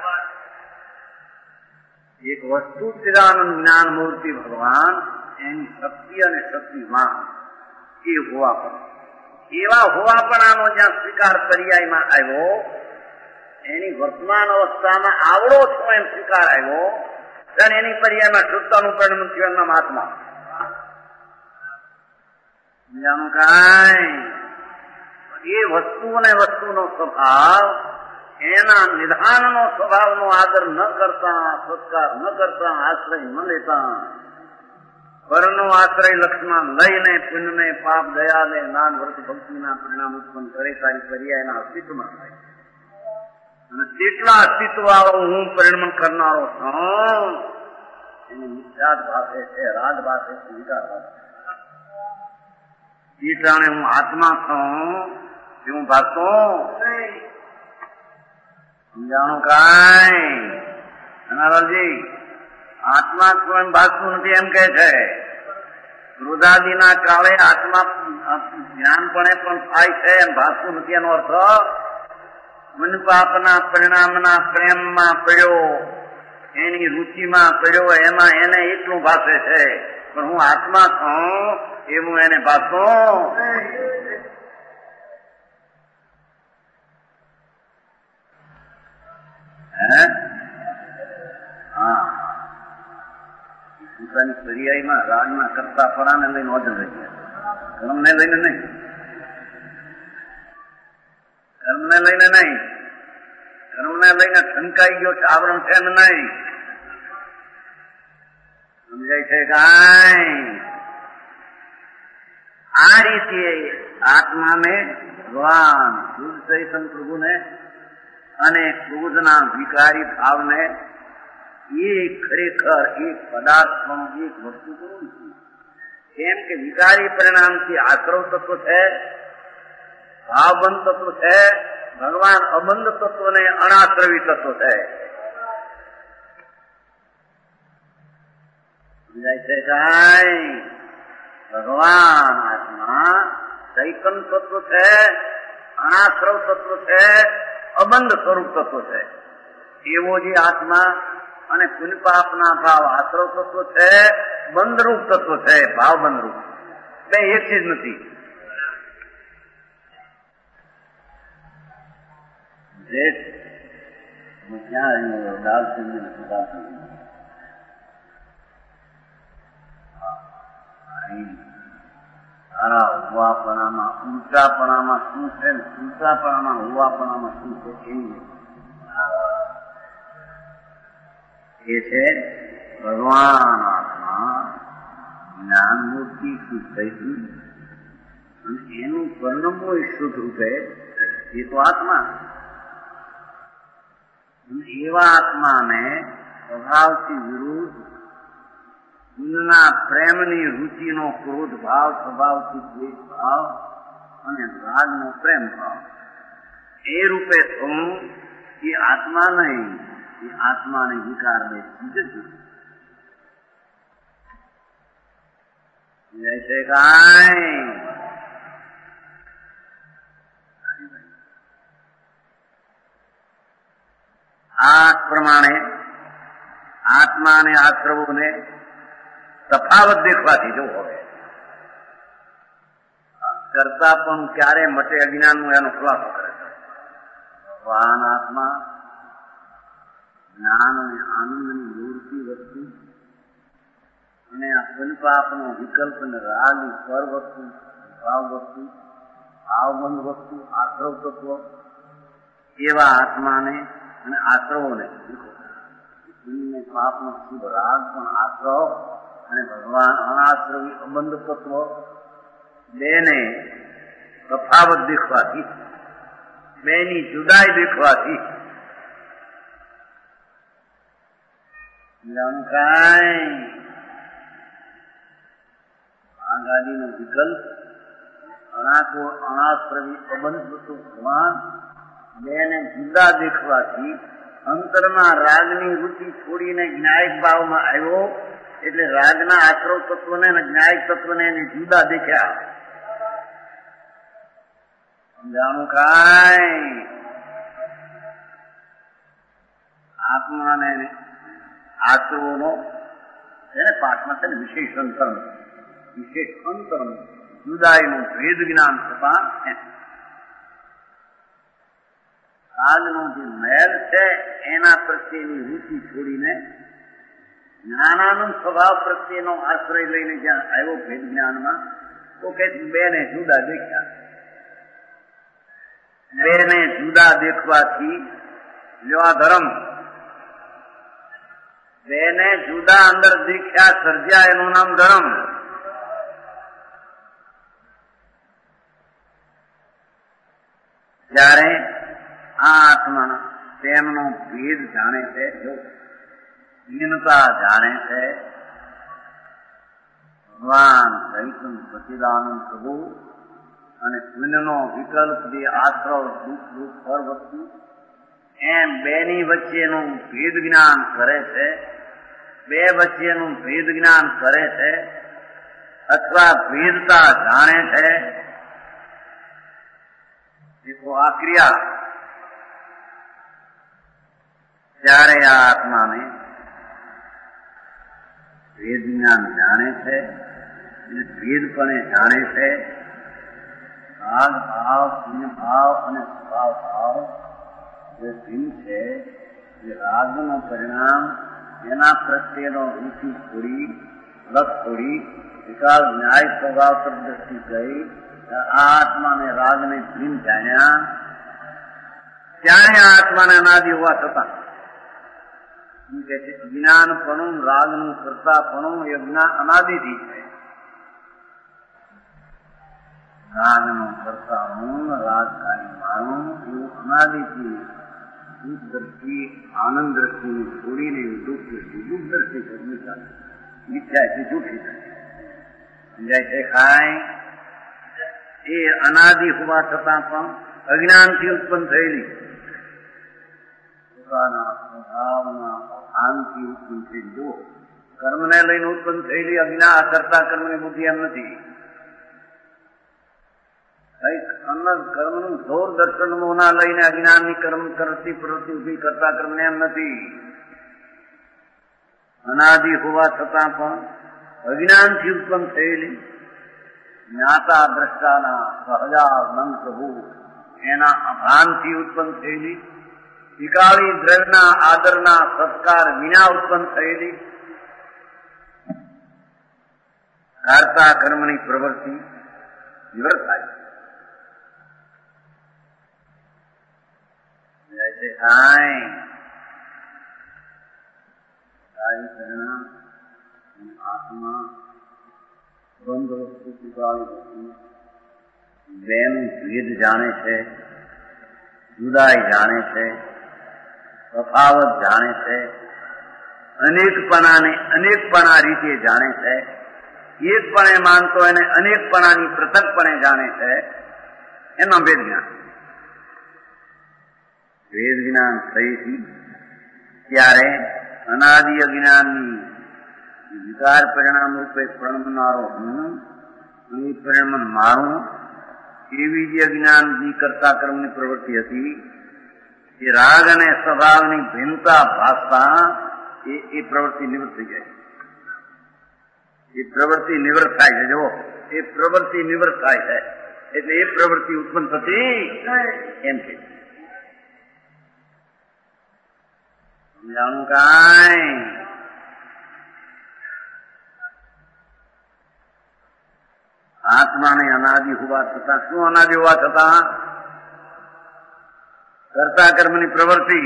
એક વસ્તુ ચિદાનંદ જ્ઞાન મૂર્તિ ભગવાન, એની શક્તિ અને શક્તિમાં એ હોવાપણ. એવા હોવાપણાનો જ્યાં સ્વીકાર પર્યાયમાં આવ્યો, એની વર્તમાન અવસ્થામાં આવડો છો એમ સ્વીકાર આવ્યો, અને એની પર્યાયમાં શુદ્ધતાનું પરિણામ જીવનના મહાત્મા બીજાનું કાંઈ. એ વસ્તુ અને વસ્તુનો સ્વભાવ, એના નિધાનનો સ્વભાવનો આદર ન કરતા, સત્કાર ન કરતા, આશ્રય ન લેતા, પરનો આશ્રય લક્ષમાં લઈને પુણ્યને પાપ દયાને નાન વ્રત ભક્તિના પરિણામ ઉત્પન્ન કરે તારી પર્યાયના અસ્તિત્વમાં થાય. અને તેટલા અસ્તિત્વ વાળો હું પરિણામ કરનારો છું એની નિષાદ ભાષે છે, રાજ ભાષે છે, વિકાર ભાષે. એ ટાણે હું આત્મા છું એવું ભાગતો સમજાણું કાંઈ. અનારાજી આત્મા સ્વયં ભાગતું નથી એમ કે છે. ક્રોધાદિના કાળે આત્મા જ્ઞાનપણે પણ થાય છે એમ ભાગતું નથી એનો અર્થ મન પાપના પરિણામના પ્રેમમાં પડ્યો, એની રુચિમાં પડ્યો, એમાં એને એટલું ભાષે છે. પણ હું આત્મા છું એવું એને ભાષો. હા પોતાની પર્યાયમાં રાજમાં કરતા પરાને લઈને ઓજર રહી ગયા. કર્મને લઈને નહીં, કર્મને લઈને નહીં, કર્મને લઈને ઠનકાઈ ગયો છે આવરણ છે એમ નહીં. સમજાય છે કાંઈ. આ રીતે આત્માને ભગવાન શુદ્ધ ચૈતન્ય પ્રભુને અને ક્રોધના વિકારી ભાવને એ ખરેખર એક પદાર્થનું એક વસ્તુ કરવું છે. કેમ કે વિકારી પરિણામથી આશ્રવ તત્વ છે, ભાવબંધ તત્વ છે, ભગવાન અબંધ તત્વ ને અનાશ્રવી તત્વ છે. સમજાય છે કાંઈ. ભગવાન આત્મા ચૈતન્ય તત્વ છે, અનાશ્રવ તત્વ છે, અબંધ સ્વરૂપ તત્વ છે. એવો જે આત્મા અને પુણ્ય પાપના ભાવ આશ્રવ તત્વ છે, બંધરૂપ તત્વ છે, ભાવ બંધરૂપ બે એક ચીજ નથી. સારા હોવાપણામાં ઊંચાપણામાં શું છે, ઊંચાપણામાં હોવાપણામાં શું છે એની એ છે ભગવાન આત્મા જ્ઞાન મૂર્તિ શુદ્ધ થઈ અને એનું પરિણમો શુદ્ધ રૂપે એ તો આત્મા. એવા આત્માને સ્વભાવથી વિરુદ્ધ ગુણના પ્રેમની રુચિનો ક્રોધ ભાવ, સ્વભાવથી દ્વેષ ભાવ અને રાગનો પ્રેમ ભાવ એ રૂપે થવું એ આત્મા નહીં, એ આત્માને વિકાર દે જય છે કાંઈ. આ પ્રમાણે આત્મા અને આશ્રવોને તફાવત દેખવાથી જો હવે કરતા પણ ક્યારે મટે અજ્ઞાનનું એનો ખુલાસો કરે છે. ભગવાન આત્મા જ્ઞાન અને આનંદની મૂર્તિ વસ્તુ અને આ પુનપાપનો વિકલ્પ અને રાગ સ્વર વસ્તુ ભાવ વસ્તુ ભાવબંધ વસ્તુ આશ્રવ તત્વ એવા આત્માને અને આશ્રવોને પાપનો શુભ રાગ પણ આશ્રવ અને ભગવાન અનાશ્રવી અબંધ તત્વ બેને તફાવત દેખવાથી બેની જુદાઈ દેખવાથી કાંઈ આ ગાડીનો વિકલ્પ અનાકો અનાશ્રવી અબંધ તત્વ ભગવાન બેને જુદા દેખવાથી અંતરના રાગની વૃત્તિ છોડીને જ્ઞાયક ભાવમાં આવ્યો એટલે રાગના આશ્રવ તત્વને અને જ્ઞાયક તત્વને એને જુદા દેખ્યા. જાણું કાંઈ આત્માને આશ્રવોનો એને પાઠમાં છે ને વિશેષ અંતરણ વિશેષ અંતરણ જુદાઈનું ભેદ જ્ઞાન થતા રાગનો જે મેલ છે એના પ્રત્યેની રૂચિ છોડીને જ્ઞાનાનંદ સ્વભાવ પ્રત્યેનો આશ્રય લઈને જ્યાં આવ્યો ભેદ જ્ઞાનમાં તો કે બેને જુદા દેખ્યા. બેને જુદા દેખવાથી જો આ ધર્મ બેને જુદા અંદર દેખ્યા સર્જ્યા એનું નામ ધર્મ. જ્યારે આ આત્મા તેમનો ભેદ જાણે છે, જો હીનતા જાણે છે, ભગવાન ચૈતન્ય સચ્ચિદાનંદ પ્રભુ અને પુણ્યનો વિકલ્પ જે આશ્રવ દુઃખ રૂપ પર વસ્તુ એમ બેની વચ્ચેનું ભેદ જ્ઞાન કરે છે, બે વચ્ચેનું ભેદ જ્ઞાન કરે છે અથવા ભેદતા જાણે છે. દેખો આ ક્રિયા ત્યારે આ આત્માને ભેદ જ્ઞાન જાણે છે અને ભેદપણે જાણે છે. રાગ ભાવ પુણ્ય ભાવ અને સ્વભાવ ભાવ જે ભીન છે એ રાગનું પરિણામ એના પ્રત્યેનો રૂચિ છોડી લક્ષ છોડી વિકાસ ન્યાય સ્વભાવ પર દ્રષ્ટિ ગઈ આ આત્માને રાગને ભીન જાણ્યા. ત્યારે આ આત્માને અનાદિ હોવા છતાં કે છે જ્ઞાનપણું રાગનું કરતાપણું એ અનાદિથી છે. રાગનું કરતાપણું રાગકારી માણું એવું અનાદિથી દુઃખ દ્રષ્ટિ આનંદ દ્રષ્ટિને છોડીને દુઃખ દ્રષ્ટિ દુઃખ દ્રષ્ટિ કરવી ચાલે મિથ્યાથી જૂઠી થાય સમજાય છે. કાંઈ એ અનાદિ હોવા છતાં પણ અજ્ઞાનથી ઉત્પન્ન થયેલી પોતાના સ્વભાવના અભાનથી ઉત્પન્ન થઈ. જો કર્મને લઈને ઉત્પન્ન થયેલી અજ્ઞાન કરતા કર્મની બુદ્ધિ એમ નથી. કર્મનું ઘોર દર્શન મોહના લઈને અજ્ઞાનની કર્મ કરતી પ્રવૃત્તિ ઉભી કરતા કર્મને એમ નથી. અનાદિ હોવા છતાં પણ અજ્ઞાનથી ઉત્પન્ન થયેલી જ્ઞાતા દ્રષ્ટાના સહજાનંદ પ્રભુ એના અભાનથી ઉત્પન્ન થયેલી વિકાળી દ્રવ્યના આદરના સત્કાર વિના ઉત્પન્ન થયેલી કરતા કર્મની પ્રવૃત્તિ નિવૃત્ત થાય છે. કાંઈ સારી પરિણામ આત્મા બંધ વસ્તુ ચૂકાવી વસ્તુ બેનું ભેદ જાણે છે, જુદાઈ જાણે છે, તફાવત જાણે છે, અનેકપણાને અનેકપણા રીતે જાણે છે, એકપણે માનતો એને અનેકપણાની પૃથકપણે જાણે છે. એનો ભેદ જ્ઞાન ભેદ જ્ઞાન થઈથી ત્યારે અનાદિ અજ્ઞાનની વિકાર પરિણામ રૂપે પ્રણમનારો હું એ પરિણામ મારું એવી જે અજ્ઞાન જે કરતા કર્મની પ્રવૃત્તિ હતી એ રાગ અને સ્વભાવની ભિન્નતા ભાસતા એ એ પ્રવૃત્તિ નિવૃત્ત થઈ જાય. એ પ્રવૃત્તિ નિવૃત્ત થાય છે. જો એ પ્રવૃત્તિ નિવૃત્ત થાય છે એટલે એ પ્રવૃત્તિ ઉત્પન્ન થતી એમ કે સમજાણું કાંઈ. આત્માને અનાદિ હોવા છતાં શું અનાદિ હોવા છતાં કર્તા કર્મની પ્રવૃત્તિ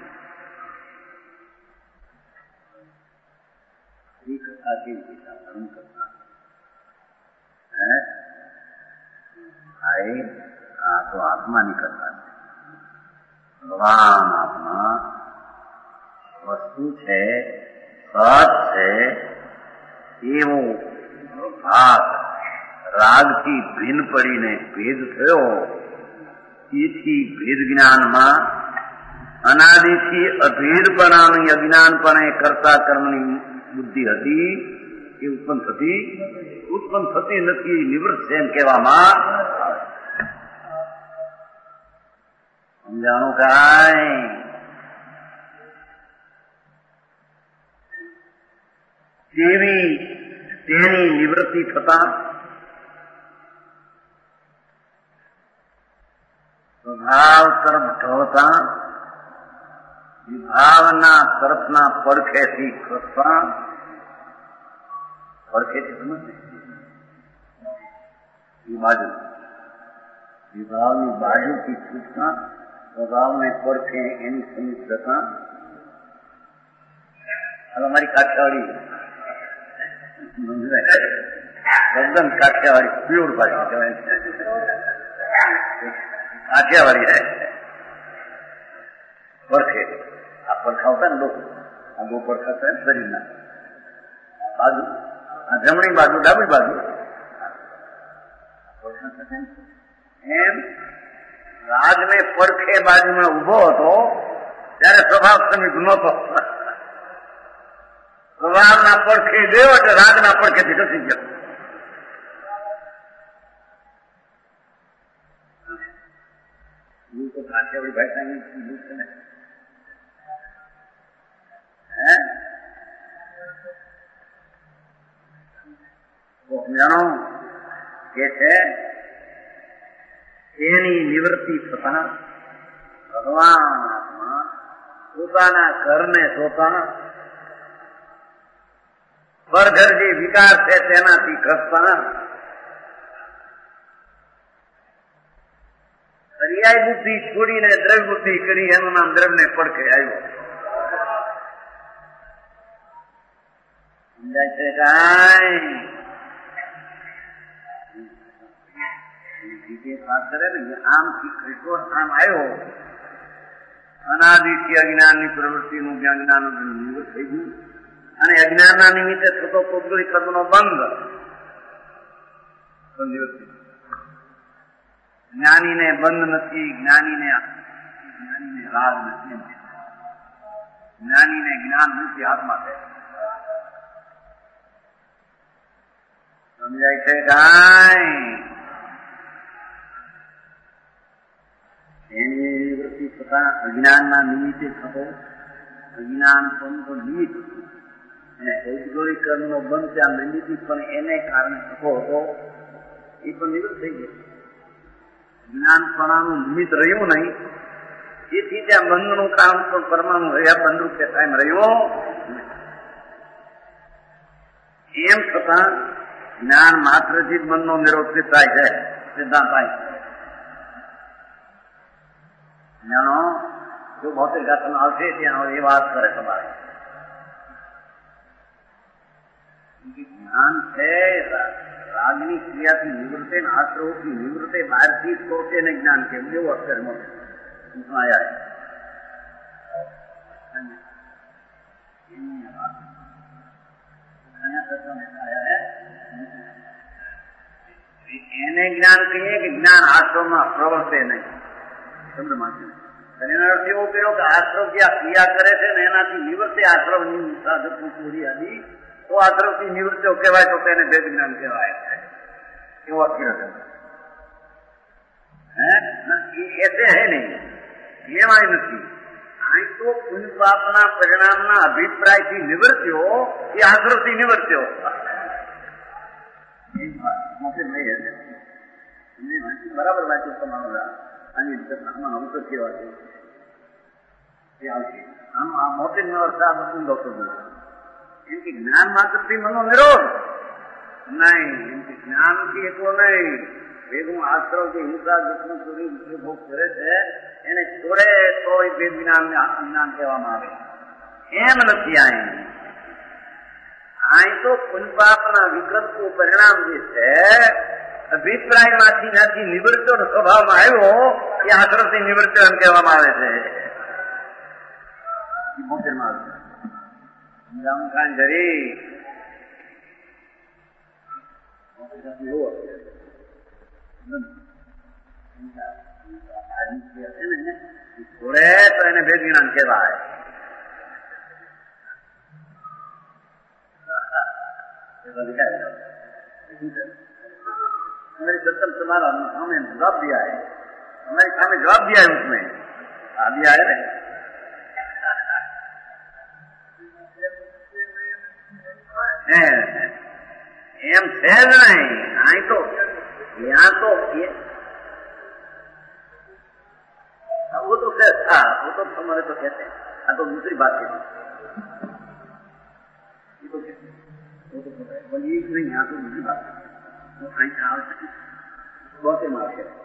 આ તો આત્માની કરતા છે. ભગવાન આત્મા વસ્તુ છે, સત છે, એવો ભાગ રાગથી ભિન્ન પડીને ભેદ થયો. તેથી ભેદ જ્ઞાનમાં અનાદિથી અભેદપણાની અજ્ઞાનપણે કરતા કર્મની બુદ્ધિ હતી એ ઉત્પન્ન થતી ઉત્પન્ન થતી નથી, નિવૃત્ત છે એમ કહેવામાં સમજાણું કાંઈ. તેવી તેની નિવૃત્તિ થતા સ્વભાવ તરફ ઢળતા વિભાવના તરફના પડખેથી ખસતા. પડખેથી સમજ એ બાજુ વિભાવની બાજુથી છૂટતા સ્વભાવને પડખે એની સમીપ જતા. હવે અમારી કાઠિયાવાડી એકદમ કાઠિયાવાડી પ્યોર ભાષા કહેવાય છે. કાઠિયાવાડી રહે પડખે આ પડખા હોતા ને લોકો આ બહુ પડખા થાય ને શરીરના બાજુ આ જમણી બાજુ ડાબી બાજુ એમ રાજને પડખે બાજુમાં ઉભો હતો ત્યારે સ્વભાવ સમીપ નહોતો. સ્વભાવના પડખે ગયો એટલે રાજના પડખેથી ખસી ગયો. તો કાઠિયાવાડી ભાષાની કીધું છે ને જાણો કે છે એની નિવૃત્તિ થતા ભગવાન પોતાના ઘરને જોતા પરઘર જે વિકાર છે તેનાથી ખસતા પર્યાય બુદ્ધિ છોડીને દ્રવ્ય બુદ્ધિ કરી એનું નામ દ્રવ્યને પડખે આવ્યો. સમજાય છે કાંઈ? કરે ને આમથી કૃષ્ણ આમ આવ્યો અનાદિથી અજ્ઞાનની પ્રવૃત્તિનું જ્ઞાન જ્ઞાન નિવૃત્ત થઈ ગયું અને અજ્ઞાનના નિમિત્તે થતો પૌદ્ગલિક કર્મનો બંધ જ્ઞાનીને બંધ નથી, જ્ઞાનીને જ્ઞાનીને રાગ નથી, જ્ઞાનીને જ્ઞાન નથી આત્મા છે. સમજાય છે કાંઈ? એની નિવૃત્તિ થતા અજ્ઞાનના નિમિત્તે થતો અજ્ઞાન પણ નિમિત્ત અને પૌદ્ગલિક કર્મનો બંધ ત્યાં નિમિત્ત પણ એને કારણે થતો હતો એ પણ નિવૃત્ત થઈ ગયો. જ્ઞાનપણાનું નિમિત્ત રહ્યું નહીં એથી ત્યાં બંધનું કામ પણ પરમાણુ રહ્યા બંધરૂપ કાયમ રહ્યો. એમ છતાં જ્ઞાન માત્રથી જ મનનો નિરોધ થાય છે. સિદ્ધાંત થાય જાણો જો ભૌતિક શાસ્ત્ર આવશે ત્યાં એ વાત કરે તમારે જ્ઞાન છે રાગની ક્રિયાથી નિવૃત્તે ને આશ્રવથી નિવૃત્તે બહારથી જ પહોંચે ને જ્ઞાન કેમ એવું અક્ષર મળે એને જ્ઞાન કહીએ કે જ્ઞાન આશ્રમમાં પ્રવર્તે નહીં. એનો અર્થ એવો કર્યો કે આશ્રમ જે ક્રિયા કરે છે ને એનાથી નિવૃત્તે આશ્રમની સાધકની પૂરી હતી તો આશ્રમથી નિવૃત્તો કહેવાય તો તેને ભેદ જ્ઞાન કહેવાય એવો અર્થ હે એસે હે નહીં એમાંય નથી. તો પુણ્ય પાપના પરિણામના અભિપ્રાયથી નિવર્ત્યો એ આશ્રવથી નિવર્ત્યો. બરાબર વાંચ્યું તમારું આની આમાં અવસર કેવા છે એ આવશે. આમ આ મોટી વ્યવસ્થા બધું ડોક્ટર એમ કે જ્ઞાન માત્રથી મનો નિરોધ નહીં, એમ કે જ્ઞાનથી એટલો નહીં. ભેગું આશ્રવ જે હિંસા દુશ્મન સુધી વિષય ભોગ કરે છે એને છોડે તો એ ભેદ જ્ઞાન જ્ઞાન કહેવામાં આવે. એમ નથી અહીં. અહીં તો પુનપાપના વિકલ્પો પરિણામ જે છે અભિપ્રાયમાંથી નથી નિવૃત્તો સ્વભાવમાં આવ્યો એ આશ્રવથી નિવૃત્તો એમ કહેવામાં આવે છે. મોટેમાં જરી છોડે તો એને ભેદ જ્ઞાન કહેવાય. हमारी सत्तम तुम्हारा हमें जवाब दिया है, हमारी सामने जवाब दिया है, उसमें आ दिया है नहीं. एम है नहीं आई तो यहाँ तो वो तो था, वो तो हमारे तो कहते हैं. हाँ तो दूसरी बात है ये तो कहते हैं वो तो बोलिए नहीं, यहाँ तो दूसरी बात है बहुत मार्ग है.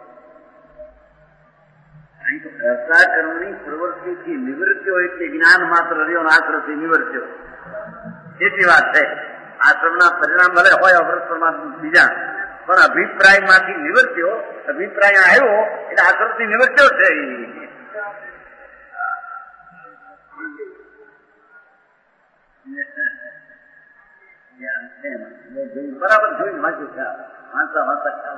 અહીં તો કરતા કર્મની પ્રવૃત્તિથી નિવૃત્તિઓ એટલે જ્ઞાન માત્ર રહ્યો આશ્રમથી નિવૃત્તિઓ એટલી વાત છે. આશ્રમના પરિણામ ભલે હોય અવૃત પરમાત્મા બીજા, પણ અભિપ્રાયમાંથી નિવૃત્તિઓ અભિપ્રાય આવ્યો એટલે આશ્રમથી નિવૃત્તિઓ છે. બરાબર જોઈને વાંચ્યું છે વાંચતા વાંચતા.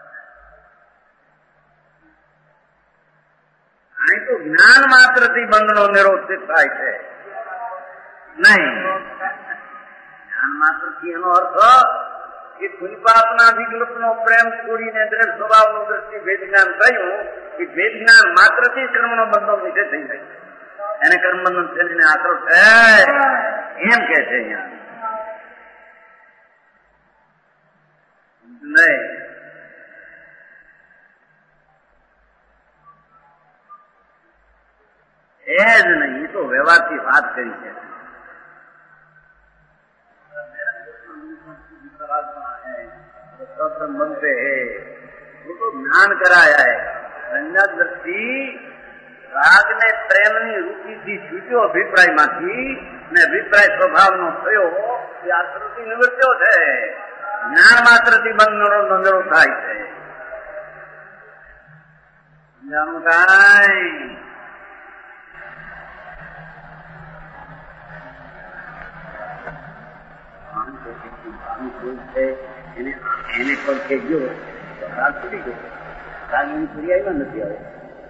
અહીં તો જ્ઞાન માત્રથી બંધનો નિરોધ થાય છે નહીં. જ્ઞાન માત્રથી એનો અર્થ કે પુનપાપના વિકલ્પનો પ્રેમ છોડીને દ્રઢ સ્વભાવનું દ્રષ્ટિ ભેદ જ્ઞાન થયું કે ભેદ જ્ઞાન માત્રથી કર્મનો બંધનો વિષય થઈ જાય. એને કર્મબંધન શરીરને આશરો છે એમ કે છે અહીંયા નહીં. એ જ નહીં, એ તો વ્યવહારથી વાત કરી છે. बनते है वो तो ज्ञान कराया है. संज्ञा दृष्टि રાગ ને પ્રેમની રૂચિથી છૂટ્યો અભિપ્રાયમાંથી ને અભિપ્રાય સ્વભાવનો થયો એ આશ્રમથી નિવૃત્યો છે. જ્ઞાન માત્રથી બંધ બંધનો થાય છે. જાણું કાંઈ એને એને પડકે ગયો તો રાગ છૂટી ગયો. રાગ એની પર્યાયમાં નથી આવ્યો.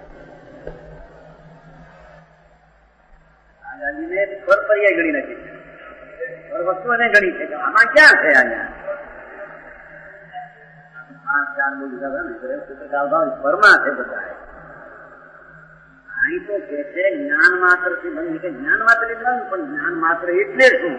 રાજાજીને ફળ પર્યાય ગણી નથી, ફળ વસ્તુ એને ગણી છે. આમાં ક્યાં છે? અહીંયા પાંચ ચાર બહુ લીધા હતા ને સૂત્રકાલ ભાવ ફળમાં છે બધા. અહીં તો કે છે જ્ઞાન માત્ર થી બંધ કે જ્ઞાન માત્ર બંધ, પણ જ્ઞાન માત્ર એટલે શું?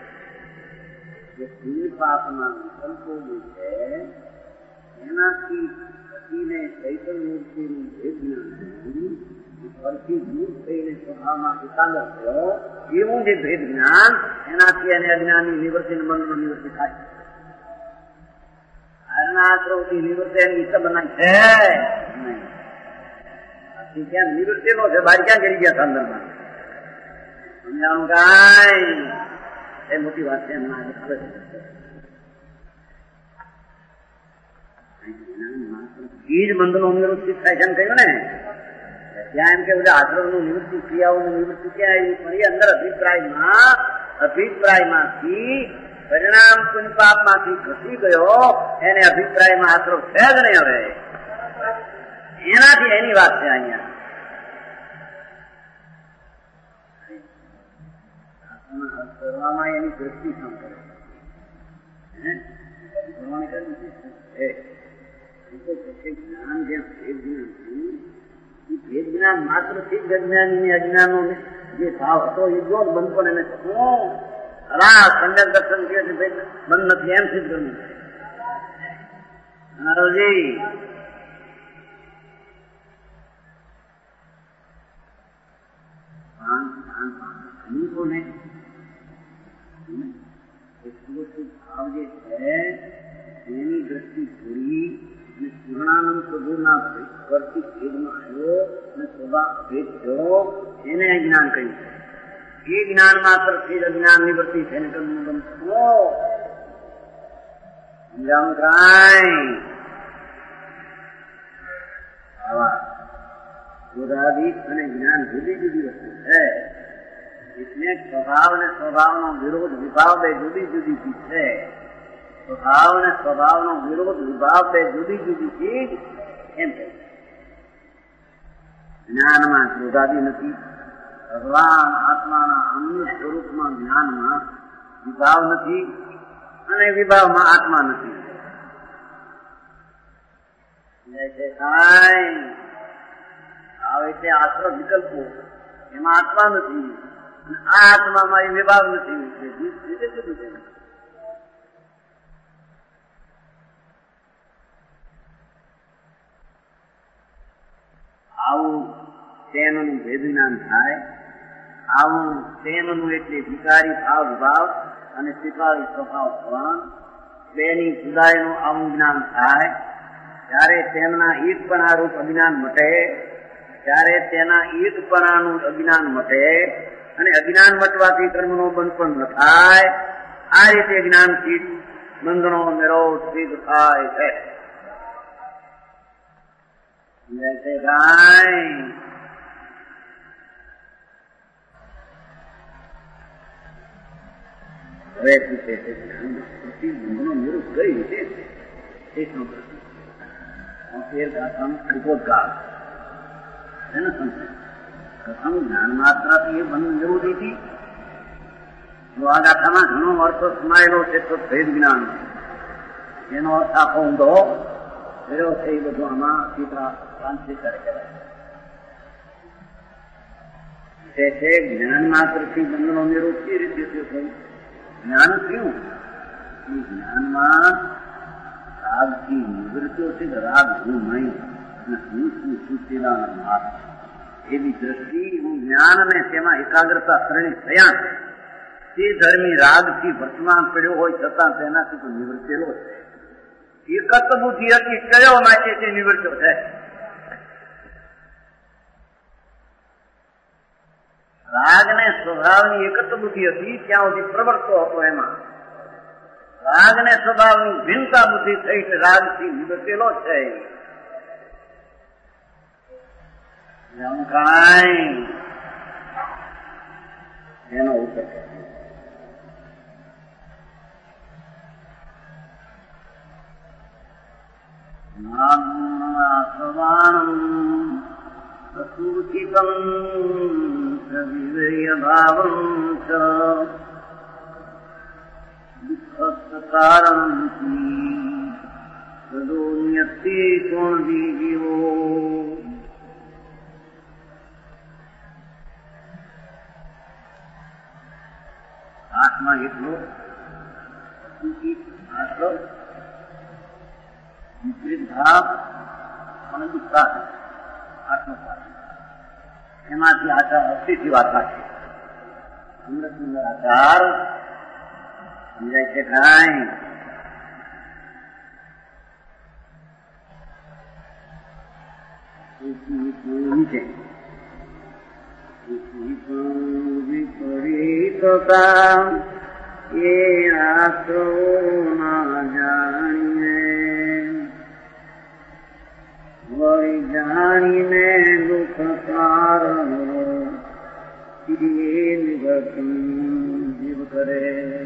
પાપના વિકલ્પો જે છે એનાથી ચૈતન્ય મૂર્તિનું ભેદ જ્ઞાન પરથી દૂર થઈને સ્વભાવમાં એકાગ્ર થયો એવું જે ભેદ જ્ઞાન એનાથી એને અજ્ઞાનની નિવૃત્તિ બંધનો નિવૃત્તિ થાય. આજના આશ્રમથી નિવૃત્તિ એની સંબંધ છે નહીં. ક્યાં નિવૃત્તિ નો છે? બહાર ક્યાં કરી ગયા સંદર્ભમાં સમજાણું કાંઈ એ મોટી વાત છે. એમના આવે છે એ જ બંધનો નિવૃત્તિ થાય છે એમ કહ્યું ને. ત્યાં એમ કે બધા આશ્રમનું નિવૃત્તિ ક્રિયાઓનું નિવૃત્તિ ક્યાં આવી? પણ એ અંદર અભિપ્રાયમાં અભિપ્રાયમાંથી પરિણામ પુનપાપમાંથી ઘસી ગયો એને અભિપ્રાયમાં આશ્રમ છે જ નહીં. હવે એનાથી એની વાત છે અહીંયા. કરવામાં એની દ્રષ્ટિ કામ કરે જ્ઞાન જ્યાં ભેદ જ્ઞાન એ જ્ઞાન માત્રથી જ અજ્ઞાની અજ્ઞાનોને જે ભાવ હતો એ જો બંધ પણ એને શું ખરા સંજય દર્શન કહે છે ભાઈ બંધ નથી એમ સિદ્ધ કરવું નારદજી ખનીકોને ભાવ જે છે એની દ્રષ્ટિ છોડી અને પૂર્ણાનંદ પ્રભુના પરથી ભેદમાં આવ્યો અને સ્વભાવ ભેદ થયો એને જ્ઞાન કહ્યું છે એ જ્ઞાન માત્રથી અજ્ઞાન નિવૃત્તિ છે એને કરવું ગમતો સમજાવું કાંઈ આવા બોધાદિક અને જ્ઞાન જુદી જુદી વસ્તુ છે એટલે સ્વભાવ અને સ્વભાવનો વિરોધ વિભાવ બે જુદી જુદી ચીજ છે સ્વભાવ અને સ્વભાવનો વિરોધ વિભાવ બે જુદી જુદી ચીજ એમ કહે જ્ઞાનમાં ક્રોધાદી નથી ભગવાન આત્માના અન્ય સ્વરૂપમાં જ્ઞાનમાં વિભાવ નથી અને વિભાવમાં આત્મા નથી આવે છે આશ્રમ વિકલ્પો એમાં આત્મા નથી અને આ આત્મામાં એ વિભાવ નથી રીતે જુદું છે આવું તેનું ભેદ જ્ઞાન થાય આવું તેનું એટલે વિકારી ભાવ વિભાવ અને સ્વીકારી સ્વભાવ ભગવાન બેની જુદાઈનું આવું જ્ઞાન થાય ત્યારે તેમના ઈદપણા રૂપ અજ્ઞાન મટે ત્યારે તેના ઈદપણાનું અજ્ઞાન મટે અને અજ્ઞાન મટવાથી કર્મનો બંધ પણ ન થાય આ રીતે જ્ઞાનથી બંધનો નિરોધ સિદ્ધ થાય છે જૈસે ગાય હવે પૂછે છે બંધનો નિરોધ કઈ રીતે એકનો પ્રશ્ન કથમ જ્ઞાન માત્રાથી એ બંધ નિરોધી હતી જો આ ગાથામાં ઘણો અર્થ સમાયેલો છે તો ભેદ જ્ઞાન એનો અર્થ આખો ઊંધો ફેર્યો છે એ બધું આમાં સીધા ટ્રાન્સલેટર કહેવાય છે જ્ઞાન માત્રથી બંધનો નિરોધ કઈ રીતે થયું જ્ઞાન થયું એ જ્ઞાનમાં રાગથી નિવૃત્યો છે રાગ હું નહીં અને હું શું સુચેલા માર્ગ એવી દ્રષ્ટિ હું જ્ઞાન અને તેમાં એકાગ્રતા શ્રેણી થયા તે ધર્મી રાગથી વર્તમાન પડ્યો હોય છતાં તેનાથી તો નિવૃત્તેલો છે એકત બુદ્ધિ હતી કયો માટે તે નિવૃત્યો છે રાગને સ્વભાવની એકત બુદ્ધિ હતી ત્યાં સુધી પ્રવર્તો હતો એમાં રાગ ને સ્વભાવની ભિન્નતા બુદ્ધિ થઈ છે રાગથી નિવૃત્તેલો છે કાંઈ એનો ઉત્તર નાગુણાસવાણમ અસુચિતમ સવિવય ભાવમ ચ દુઃખકારણં તદોન્યતિ કોણજીવો આત્મા એટલો આટલો વિપરીત ભાવ અને દુઃખાર આત્મસાર એમાંથી આચાર અસ્થિથી વાર્તા છે સુંદર સુંદર આચાર સમજાય છે કાંઈ નીચે વિપરીતતા એ આત્રો ના જાણીને વળી જાણીને દુઃખ કારણ જીવ કરે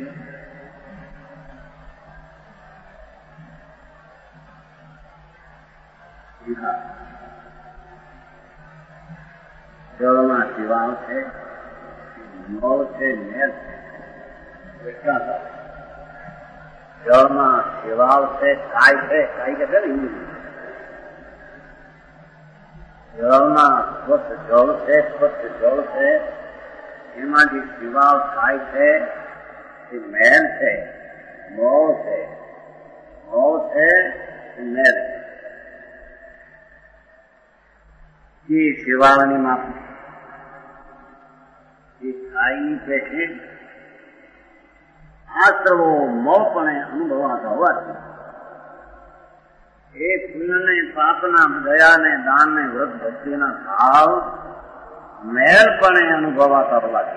જળમાં શિવાળ છે મોર છે નેર છે જળમાં શિવાળ છે કાય છે કાય કે છે ને જળમાં સ્વચ્છ જળ છે, સ્વચ્છ જળ છે, એમાં જે શિવાળ થાય છે એ મેલ છે, મોહ છે, મોહ છે એ મેલ છે. એ શિવાળની માફી એ ખાઈની પેટે આશ્રવો મોપણે અનુભવાતા હોવાથી એ પુણ્યને, પાપના, દયાને, દાનને, વ્રત ભક્તિના ભાવ મેલપણે અનુભવાતા હોવાથી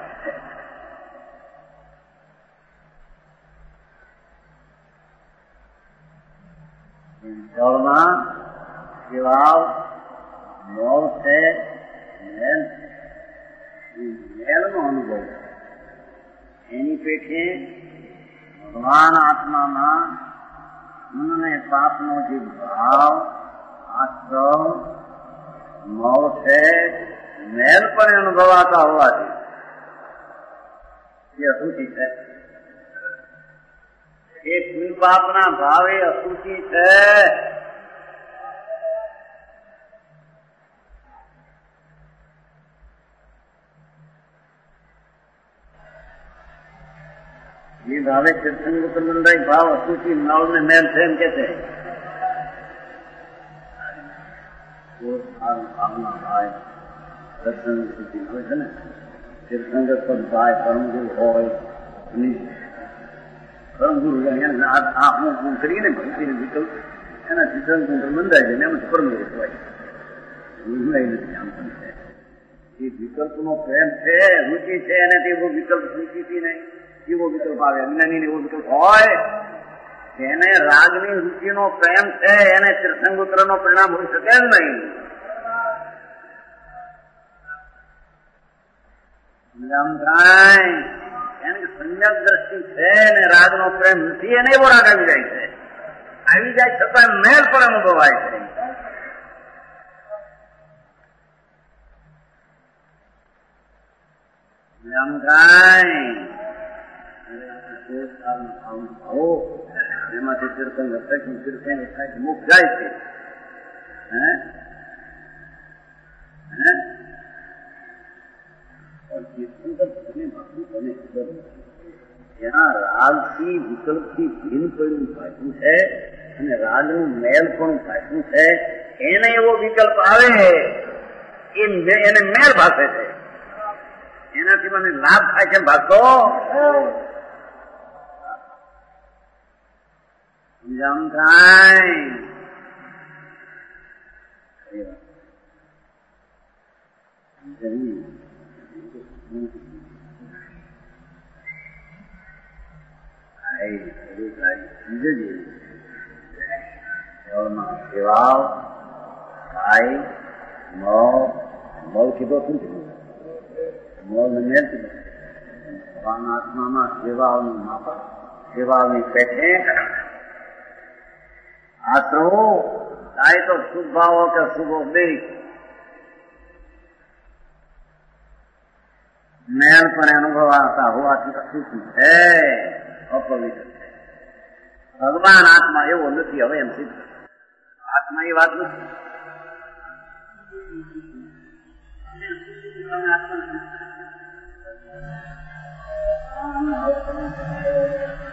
જળમાં શિવાળ મોહ છે, મેલ છે, મેલનો અનુભવ એની પેટે ભગવાન આત્મામાં પુણ્ય પાપનો જે ભાવ, આશ્રમ, મોહ છે, મેલ પણ અનુભવાતા હોવાથી એ અશુચિ છે. એ પુણ્ય પાપના ભાવે અશુચિ છે. એ ભાવે તીર્થંકર મંડાઈ ભાવ અશુચિ નળ ને મેલ છે એમ કે છે. ભાવના ભાઈ દર્શન સ્થિતિ હોય છે ને, તીર્થંકર પદ ભાઈ પરમગુરુ હોય, પરમગુરુ હું કરીને ભક્તિને વિકલ્પ એના તીર્થંકર મંડાય છે ને એમ પરમગુરુ હોય. આમ પણ છે એ વિકલ્પનો પ્રેમ છે, રૂચિ છે, એનાથી એવો વિકલ્પ રૂચિથી નહીં. એવો વિકલ્પ આવે અજ્ઞાની એવો વિકલ્પ હોય, એને રાગની રૂચિનો પ્રેમ છે, એને તીર્થંકર નો પરિણામ હોઈ શકે જ નહીં. એને સંયમ દ્રષ્ટિ છે ને રાગનો પ્રેમ નથી, એને એવો રાગ આવી જાય છે. આવી જાય છતાં મેલ પણ અનુભવાય છે. એમાંથી તીર્થન તીર્થન મુખ જાય છે. ત્યાં રાગથી વિકલ્પથી ભીન પડ્યું ફાટ્યું છે અને રાગનું મેલ પણ ફાટ્યું છે. એને એવો વિકલ્પ આવે એને મેલ ભાષે છે, એનાથી મને લાભ થાય છે ભાગતો સમજામ થાય. સેવાઓ ખાય મોહ મોહ કીધો શું થયું? મોહ ને મેલ કીધું. ભગવાન આત્મામાં સેવાઓનું માપક, સેવાઓની પેટે આશ્રવો ચાહે તો શુભ ભાવ હો કે શુભ ઉપદેશ મેલ પણ અનુભવાતા હોવાથી અશુચિ છે, અપવિત્ર છે. ભગવાન આત્મા એવો નથી. હવે એમ સિદ્ધ આત્મા એ વાત નથી. આત્મા